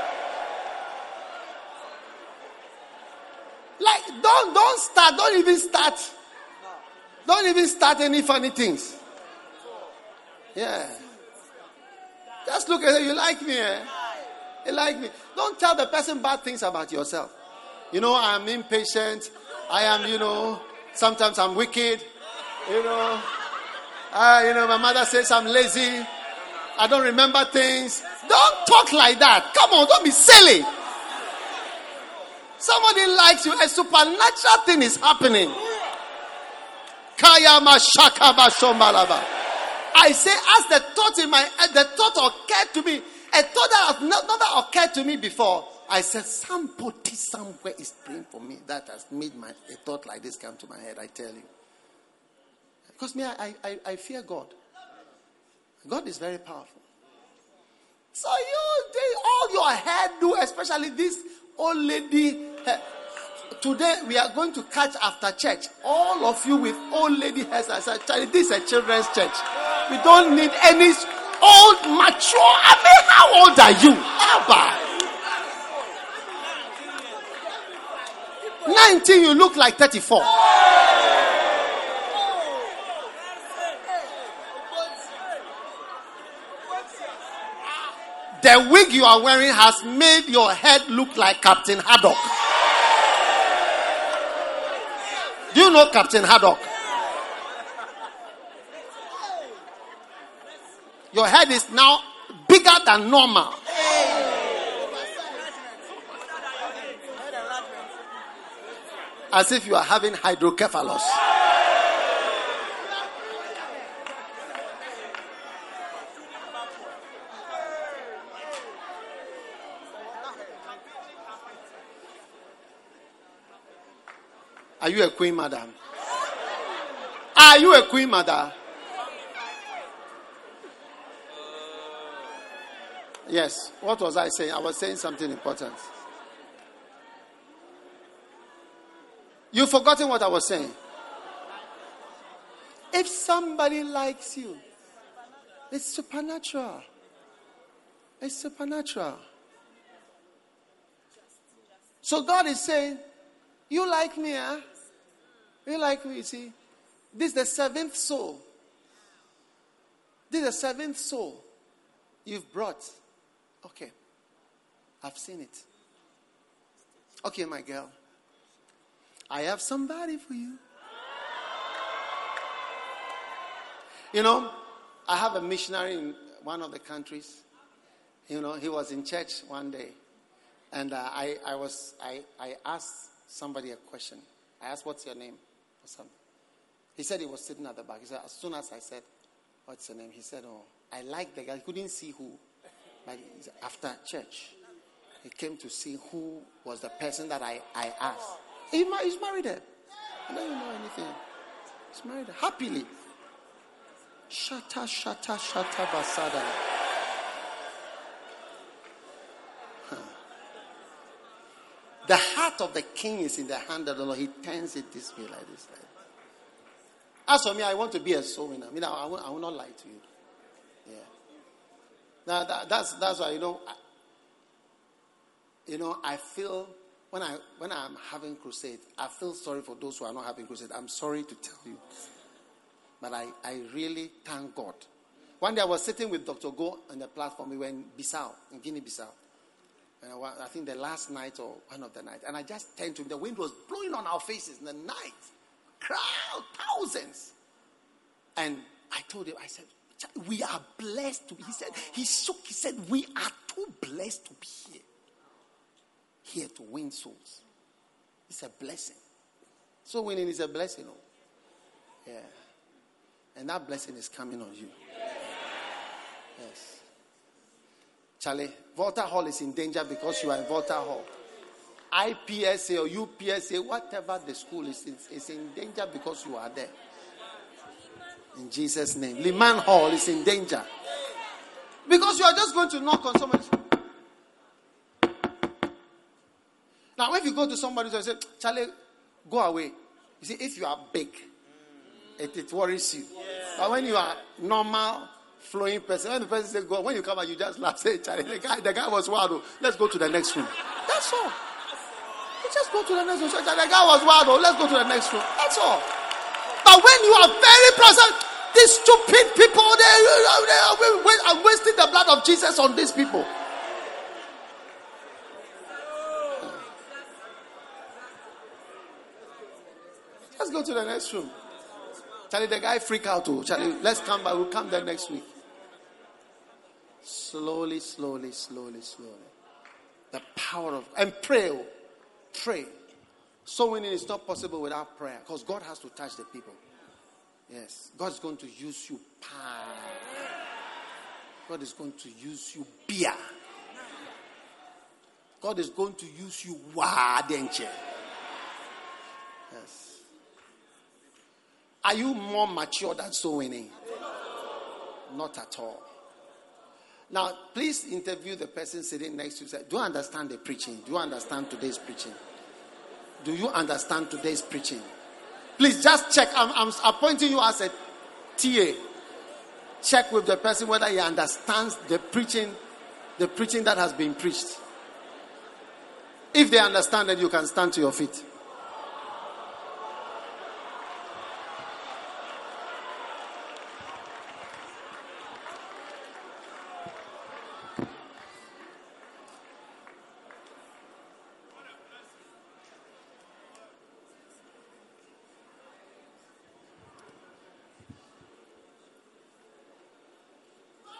Like, don't, don't start, don't even start. Don't even start any funny things. Yeah. Just look at it, you like me, eh? You like me. Don't tell the person bad things about yourself. You know, I'm impatient. I am, you know, sometimes I'm wicked. You know, uh, you know, my mother says I'm lazy. I don't remember things. Don't talk like that. Come on, don't be silly. Somebody likes you. A supernatural thing is happening. I say, as the thought in my head, the thought occurred to me, a thought that has not, not occurred to me before. I said, somebody somewhere is praying for me. That has made my a thought like this come to my head, I tell you. Because me, I, I, I fear God. God is very powerful. So you, they, all your hairdo, especially this old lady. Today we are going to catch after church. All of you with old lady hairs. I said, Charlie, this is a children's church. We don't need any old, mature. I mean, how old are you? Abba. nineteen, you look like thirty-four. The wig you are wearing has made your head look like Captain Haddock. Do you know Captain Haddock? Your head is now bigger than normal. As if you are having hydrocephalus. Are you a queen, madam? Are you a queen, mother? Yes. What was I saying? I was saying something important. You've forgotten what I was saying. If somebody likes you, it's supernatural. It's supernatural. So God is saying, you like me, huh? You like me, you see? This is the seventh soul. This is the seventh soul you've brought. Okay. I've seen it. Okay, my girl. I have somebody for you. You know, I have a missionary in one of the countries. You know, he was in church one day. And uh, I, I was, I, I asked somebody a question. I asked, what's your name? Or something. He said he was sitting at the back. He said, as soon as I said, what's your name? He said, oh, I like the guy. He couldn't see who. But after church, he came to see who was the person that I, I asked. He, he's married her. I don't even know anything. He's married her. Happily. Shata, shata, shata, basada. Huh. The heart of the king is in the hand of the Lord. He turns it this way, like this. Like. As for me, I want to be a soul winner. I mean, I, I, will, I will not lie to you. Yeah. Now, that, that's, that's why, you know, I, you know, I feel... When I when I'm having crusade, I feel sorry for those who are not having crusade. I'm sorry to tell you. But I, I really thank God. One day I was sitting with Doctor Go on the platform. We were in Bissau, in Guinea-Bissau. And I, I think the last night or one of the nights. And I just turned to him. The wind was blowing on our faces in the night. Crowd, thousands. And I told him, I said, we are blessed to be. He said, he shook, he said, we are too blessed to be here. Here to win souls. It's a blessing. So winning is a blessing. Oh. Yeah. And that blessing is coming on you. Yes. Charlie, Volta Hall is in danger because you are in Volta Hall. I P S A or U P S A, whatever the school is, is in danger because you are there. In Jesus' name. Liman Hall is in danger. Because you are just going to knock on somebody's. Now, if you go to somebody and say, Charlie, go away. You see, if you are big, it, it worries you. Yeah. But when you are normal, flowing person, when the person says go, when you come out, you just laugh. Say, Charlie, the guy, the guy was wild. Let's go to the next room. That's all. You just go to the next room. Say, the guy was wild. Let's go to the next room. That's all. But when you are very present, these stupid people, they, they are wasting the blood of Jesus on these people. Let's go to the next room. Charlie, the guy freak out too. Charlie, let's come back. We'll come there next week. Slowly, slowly, slowly, slowly. The power of... And pray. Pray. So winning is not possible without prayer. Because God has to touch the people. Yes. God is going to use you. Power. God is going to use you. Beer. God is going to use you. Wadenche. Yes. Are you more mature than so winning? Not at all. Now, please interview the person sitting next to you. Say, do you understand the preaching? Do you understand today's preaching? Do you understand today's preaching? Please just check. I'm, I'm appointing you as a T A. Check with the person whether he understands the preaching, the preaching that has been preached. If they understand, then you can stand to your feet.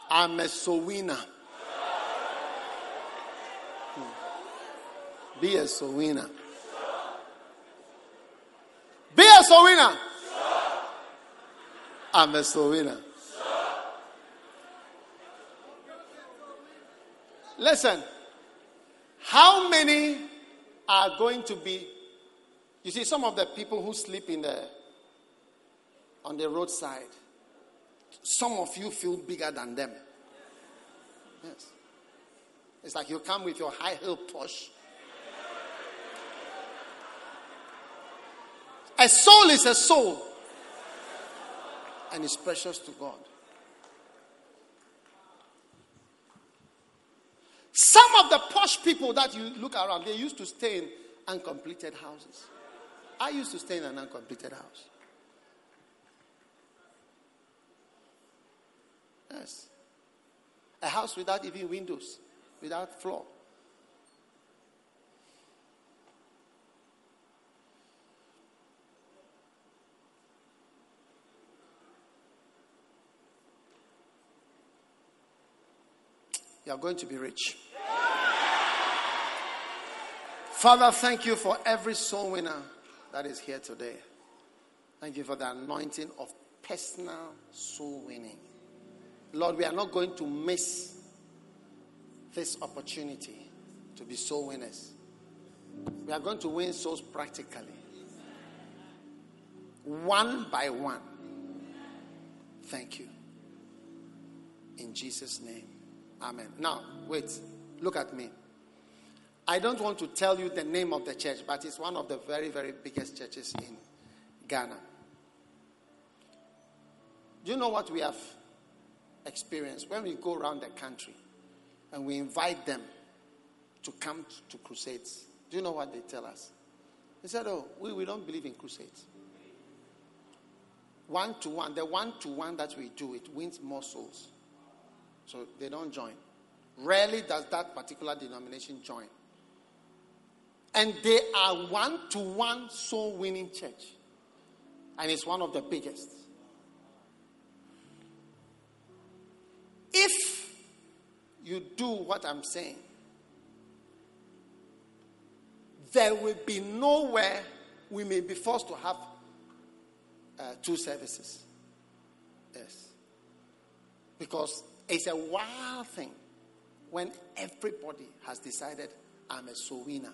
I'm a soul winner. Be a soul winner. Be a soul winner. I'm a soul winner. Listen, how many are going to be? You see, some of the people who sleep in the on the roadside, some of you feel bigger than them. Yes, it's like you come with your high heel posh. A soul is a soul, and it's precious to God. Some of the posh people that you look around, they used to stay in uncompleted houses. I used to stay in an uncompleted house. Yes. A house without even windows, without floor. You are going to be rich. Father, thank you for every soul winner that is here today. Thank you for the anointing of personal soul winning. Lord, we are not going to miss this opportunity to be soul winners. We are going to win souls practically. One by one. Thank you. In Jesus' name. Amen. Now, wait. Look at me. I don't want to tell you the name of the church, but it's one of the very, very biggest churches in Ghana. Do you know what we have experienced? When we go around the country and we invite them to come to crusades, do you know what they tell us? They said, oh, we, we don't believe in crusades. One to one, the one to one that we do, it wins more souls. So they don't join. Rarely does that particular denomination join. And they are one-to-one soul-winning church. And it's one of the biggest. If you do what I'm saying, there will be nowhere we may be forced to have uh, two services. Yes. Because it's a wild thing when everybody has decided, I'm a soul winner.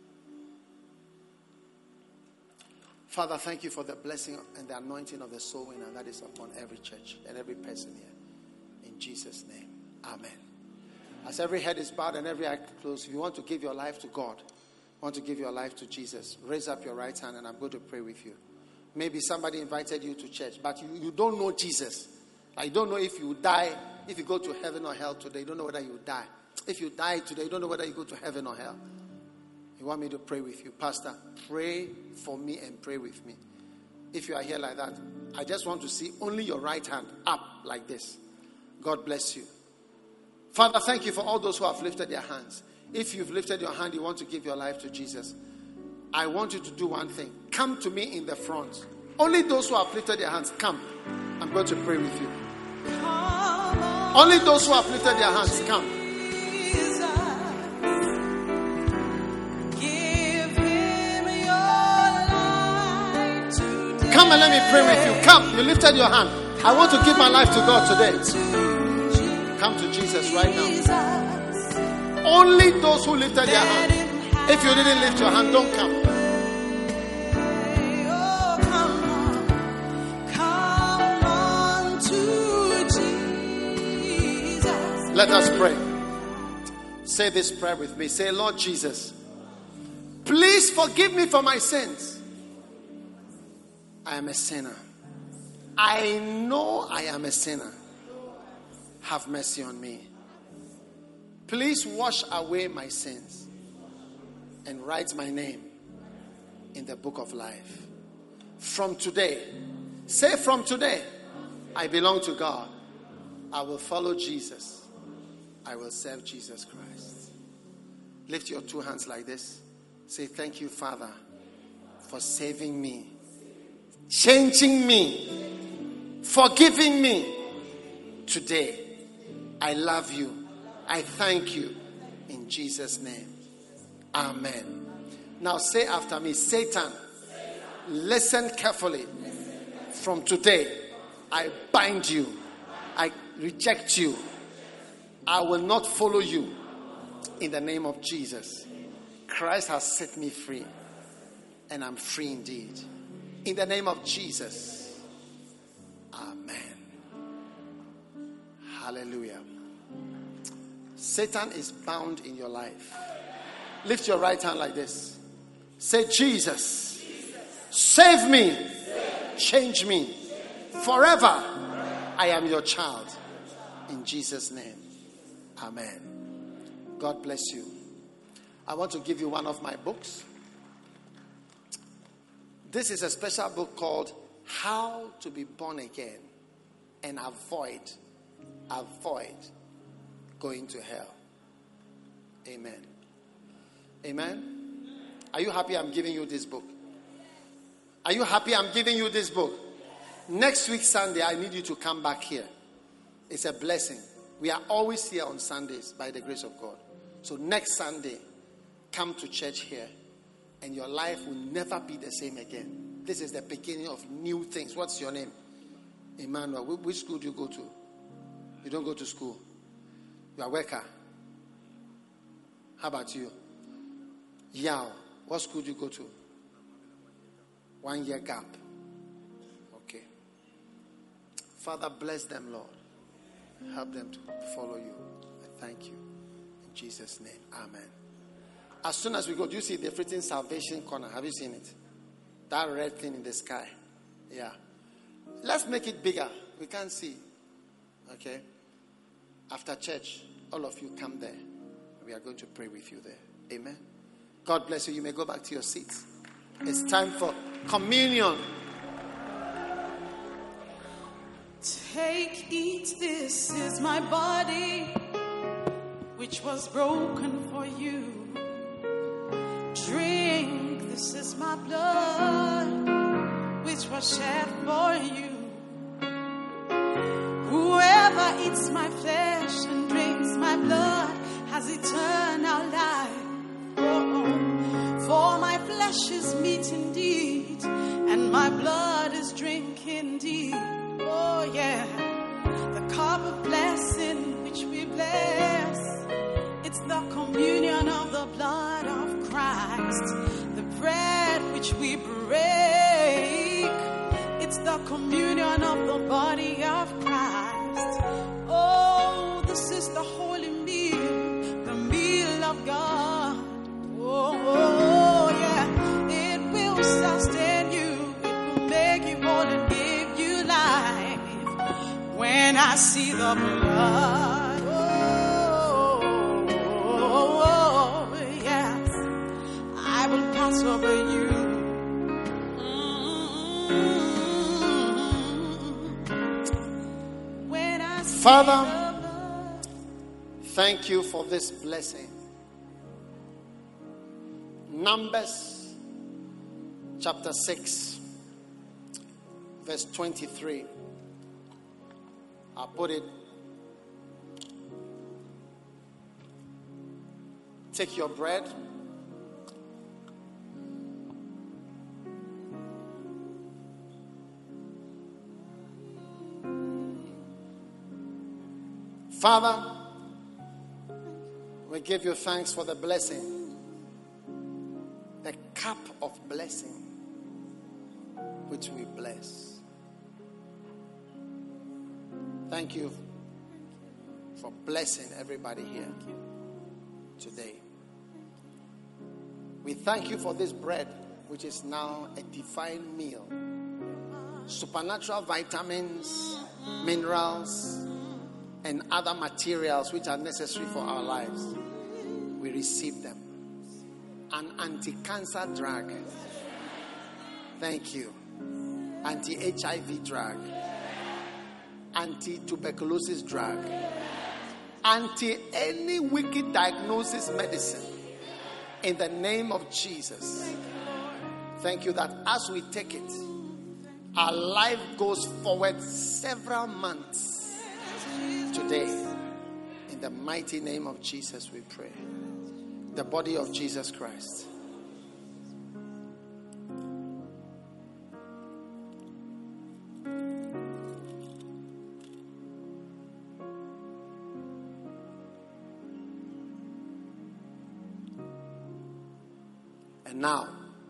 Father, thank you for the blessing and the anointing of the soul winner that is upon every church and every person here. In Jesus' name, amen. As every head is bowed and every eye closed, if you want to give your life to God, want to give your life to Jesus, raise up your right hand and I'm going to pray with you. Maybe somebody invited you to church, but you, you don't know Jesus. I don't know if you die, if you go to heaven or hell today. You don't know whether you die. If you die today, you don't know whether you go to heaven or hell. You want me to pray with you? Pastor, pray for me and pray with me. If you are here like that, I just want to see only your right hand up like this. God bless you. Father, thank you for all those who have lifted their hands. If you've lifted your hand, you want to give your life to Jesus, I want you to do one thing. Come to me in the front. Only those who have lifted their hands, come. I'm going to pray with you. Only those who have lifted their hands, come. Come and let me pray with you. Come, you lifted your hand. I want to give my life to God today. Come to Jesus right now. Only those who lifted their hand. If you didn't lift your hand, don't come. Let us pray. Say this prayer with me. Say, Lord Jesus, please forgive me for my sins. I am a sinner. I know I am a sinner. Have mercy on me. Please wash away my sins and write my name in the book of life. From today, say from today, I belong to God. I will follow Jesus. I will serve Jesus Christ. Lift your two hands like this. Say, thank you, Father, for saving me, changing me, forgiving me today. I love you. I thank you. In Jesus' name. Amen. Now say after me, Satan, listen carefully. From today, I bind you. I reject you. I will not follow you. In the name of Jesus. Christ has set me free. And I'm free indeed. In the name of Jesus. Amen. Hallelujah. Satan is bound in your life. Lift your right hand like this. Say, Jesus, save me, change me. Forever, I am your child. In Jesus' name. Amen. God bless you. I want to give you one of my books. This is a special book called How to Be Born Again and Avoid, Avoid Going to Hell. Amen. Amen. Are you happy I'm giving you this book? Are you happy I'm giving you this book? Next week, Sunday, I need you to come back here. It's a blessing. We are always here on Sundays by the grace of God. So next Sunday, come to church here and your life will never be the same again. This is the beginning of new things. What's your name? Emmanuel. Which school do you go to? You don't go to school. You are a worker. How about you? Yao. What school do you go to? One year gap. Okay. Father, bless them, Lord. Help them to follow you. I thank you. In Jesus' name. Amen. As soon as we go, do you see the written salvation corner? Have you seen it? That red thing in the sky. Yeah. Let's make it bigger. We can't see. Okay. After church, all of you come there. We are going to pray with you there. Amen. God bless you. You may go back to your seats. It's time for communion. Take, eat, this is my body, which was broken for you. Drink, this is my blood, which was shed for you. Whoever eats my flesh and drinks my blood has eternal life. Oh, for my flesh is meat indeed, and my blood is drink indeed. Oh yeah, the cup of blessing which we bless, it's the communion of the blood of Christ. The bread which we break, it's the communion of the body of Christ. Oh, this is the holy meal, the meal of God. Oh, oh yeah, it will sustain you, it will make you whole and give you life. When I see the blood, oh, oh, oh yes, I will pass over you. Mm-hmm. When I see Father, thank you for this blessing. Numbers chapter six, verse twenty-three. I'll put it. Take your bread. Father, we give you thanks for the blessing, the cup of blessing which we bless. Thank you for blessing everybody here today. We thank you for this bread, which is now a divine meal. Supernatural vitamins, minerals, and other materials which are necessary for our lives. We receive them. An anti-cancer drug. Thank you. Anti-H I V drug. Anti-tuberculosis drug. Anti any wicked diagnosis medicine. In the name of Jesus. Thank you that as we take it, our life goes forward several months today. In the mighty name of Jesus we pray. The body of Jesus Christ. And now,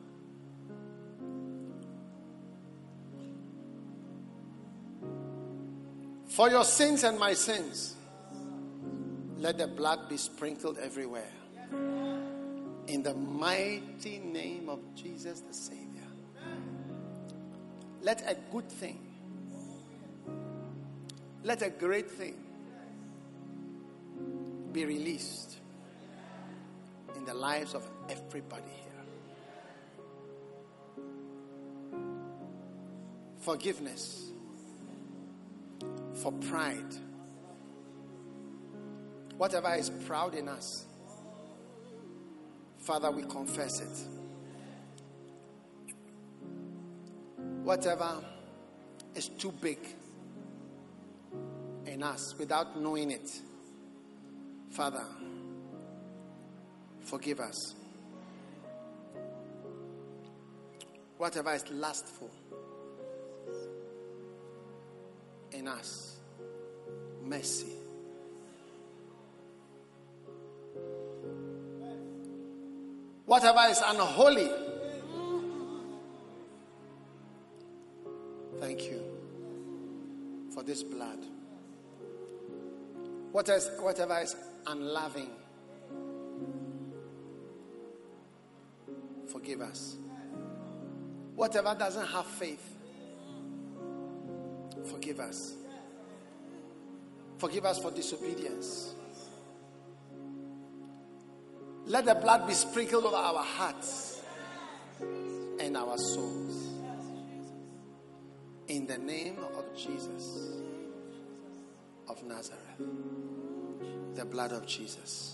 for your sins and my sins, let the blood be sprinkled everywhere. In the mighty name of Jesus the Savior. Let a good thing, let a great thing be released in the lives of everybody here. Forgiveness for pride. Whatever is proud in us, Father, we confess it. Whatever is too big in us without knowing it, Father, forgive us. Whatever is lustful in us, mercy. Whatever is unholy, thank you for this blood. What is, whatever is unloving, forgive us. Whatever doesn't have faith, forgive us. Forgive us for disobedience. Let the blood be sprinkled over our hearts and our souls. In the name of Jesus of Nazareth. The blood of Jesus.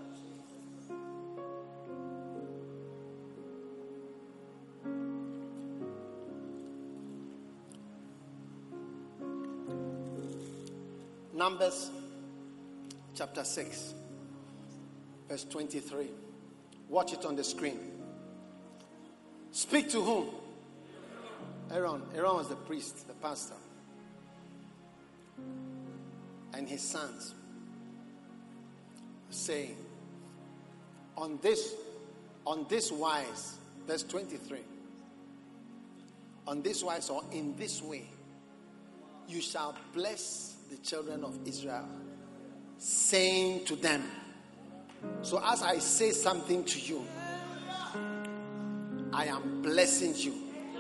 Numbers chapter six, verse twenty-three. Watch it on the screen. Speak to whom? Aaron. Aaron was the priest, the pastor. And his sons. Saying, on this, on this wise, verse twenty-three. On this wise or in this way, you shall bless the children of Israel, saying to them. So as I say something to you, I am blessing you.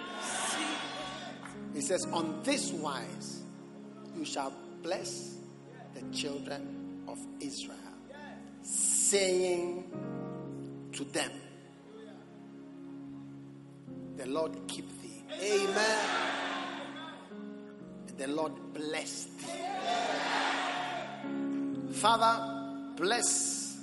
He says, on this wise, you shall bless the children of Israel, saying to them, the Lord keep thee. Amen. The Lord bless thee. Father, bless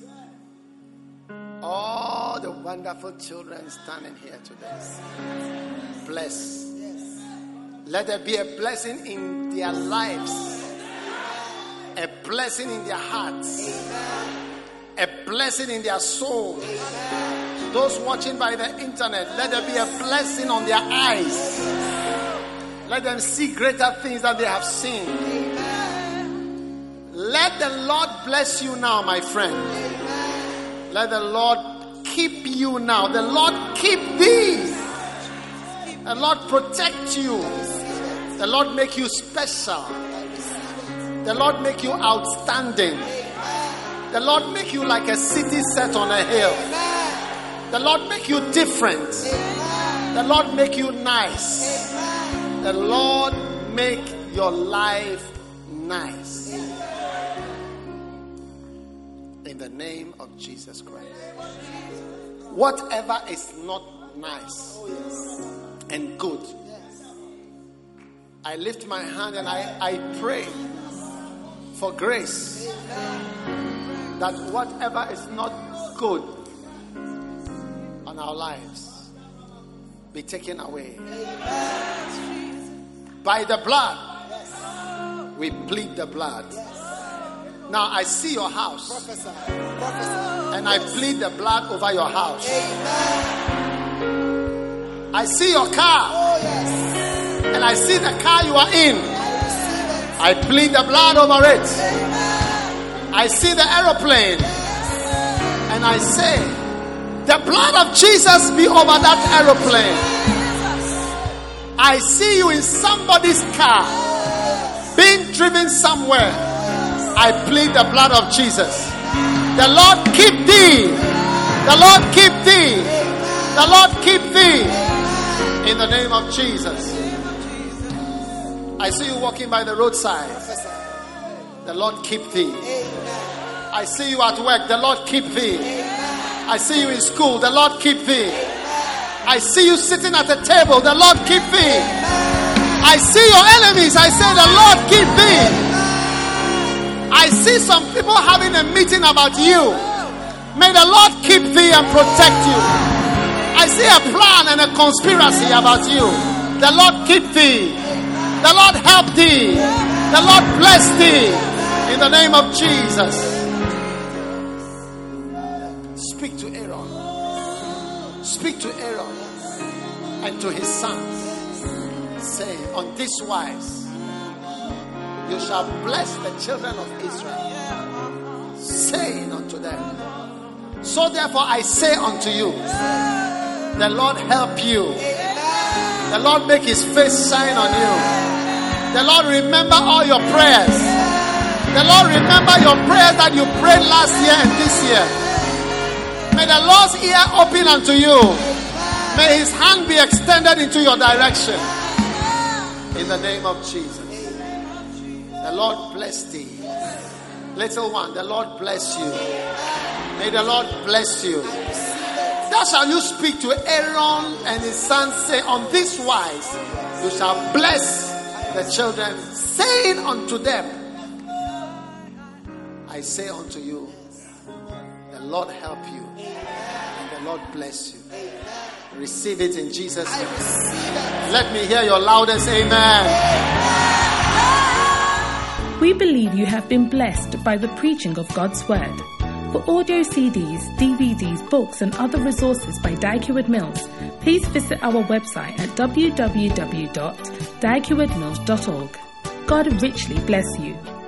all the wonderful children standing here today. Bless. Let there be a blessing in their lives, a blessing in their hearts, a blessing in their souls. Those watching by the internet, let there be a blessing on their eyes. Let them see greater things than they have seen. Amen. Let the Lord bless you now, my friend. Amen. Let the Lord keep you now. The Lord keep thee. The Lord protect you. The Lord make you special. The Lord make you outstanding. The Lord make you like a city set on a hill. The Lord make you different. The Lord make you nice. The Lord make your life nice. In the name of Jesus Christ. Whatever is not nice and good, I lift my hand and I, I pray for grace that whatever is not good on our lives be taken away. By the blood, we plead the blood. Now I see your house. Prophesy. Prophesy. And I plead the blood over your house. Amen. I see your car. Oh, yes. And I see the car you are in. I, I plead the blood over it. Amen. I see the aeroplane. And I say, the blood of Jesus be over that aeroplane. I see you in somebody's car, being driven somewhere. I plead the blood of Jesus. The Lord keep thee. The Lord keep thee. The Lord keep thee. In the name of Jesus. I see you walking by the roadside. The Lord keep thee. I see you at work. The Lord keep thee. I see you in school. The Lord keep thee. I see you sitting at the table. The Lord keep thee. I see your enemies. I say the Lord keep thee. I see some people having a meeting about you. May the Lord keep thee and protect you. I see a plan and a conspiracy about you. The Lord keep thee. The Lord help thee. The Lord bless thee. In the name of Jesus. Speak to Aaron. Speak to Aaron and to his sons. Say, on this wise, you shall bless the children of Israel, saying unto them, so therefore I say unto you, the Lord help you. The Lord make his face shine on you. The Lord remember all your prayers. The Lord remember your prayers that you prayed last year and this year. May the Lord's ear open unto you. May his hand be extended into your direction. In the name of Jesus. The Lord bless thee. Little one, the Lord bless you. May the Lord bless you. Thus shall you speak to Aaron and his sons, say, on this wise you shall bless the children, saying unto them, I say unto you, the Lord help you and the Lord bless you. Receive it in Jesus' name. Let me hear your loudest amen. We believe you have been blessed by the preaching of God's Word. For audio C Ds, D V Ds, books and other resources by Dyke Heward Mills, please visit our website at w w w dot dyke heward mills dot org. God richly bless you.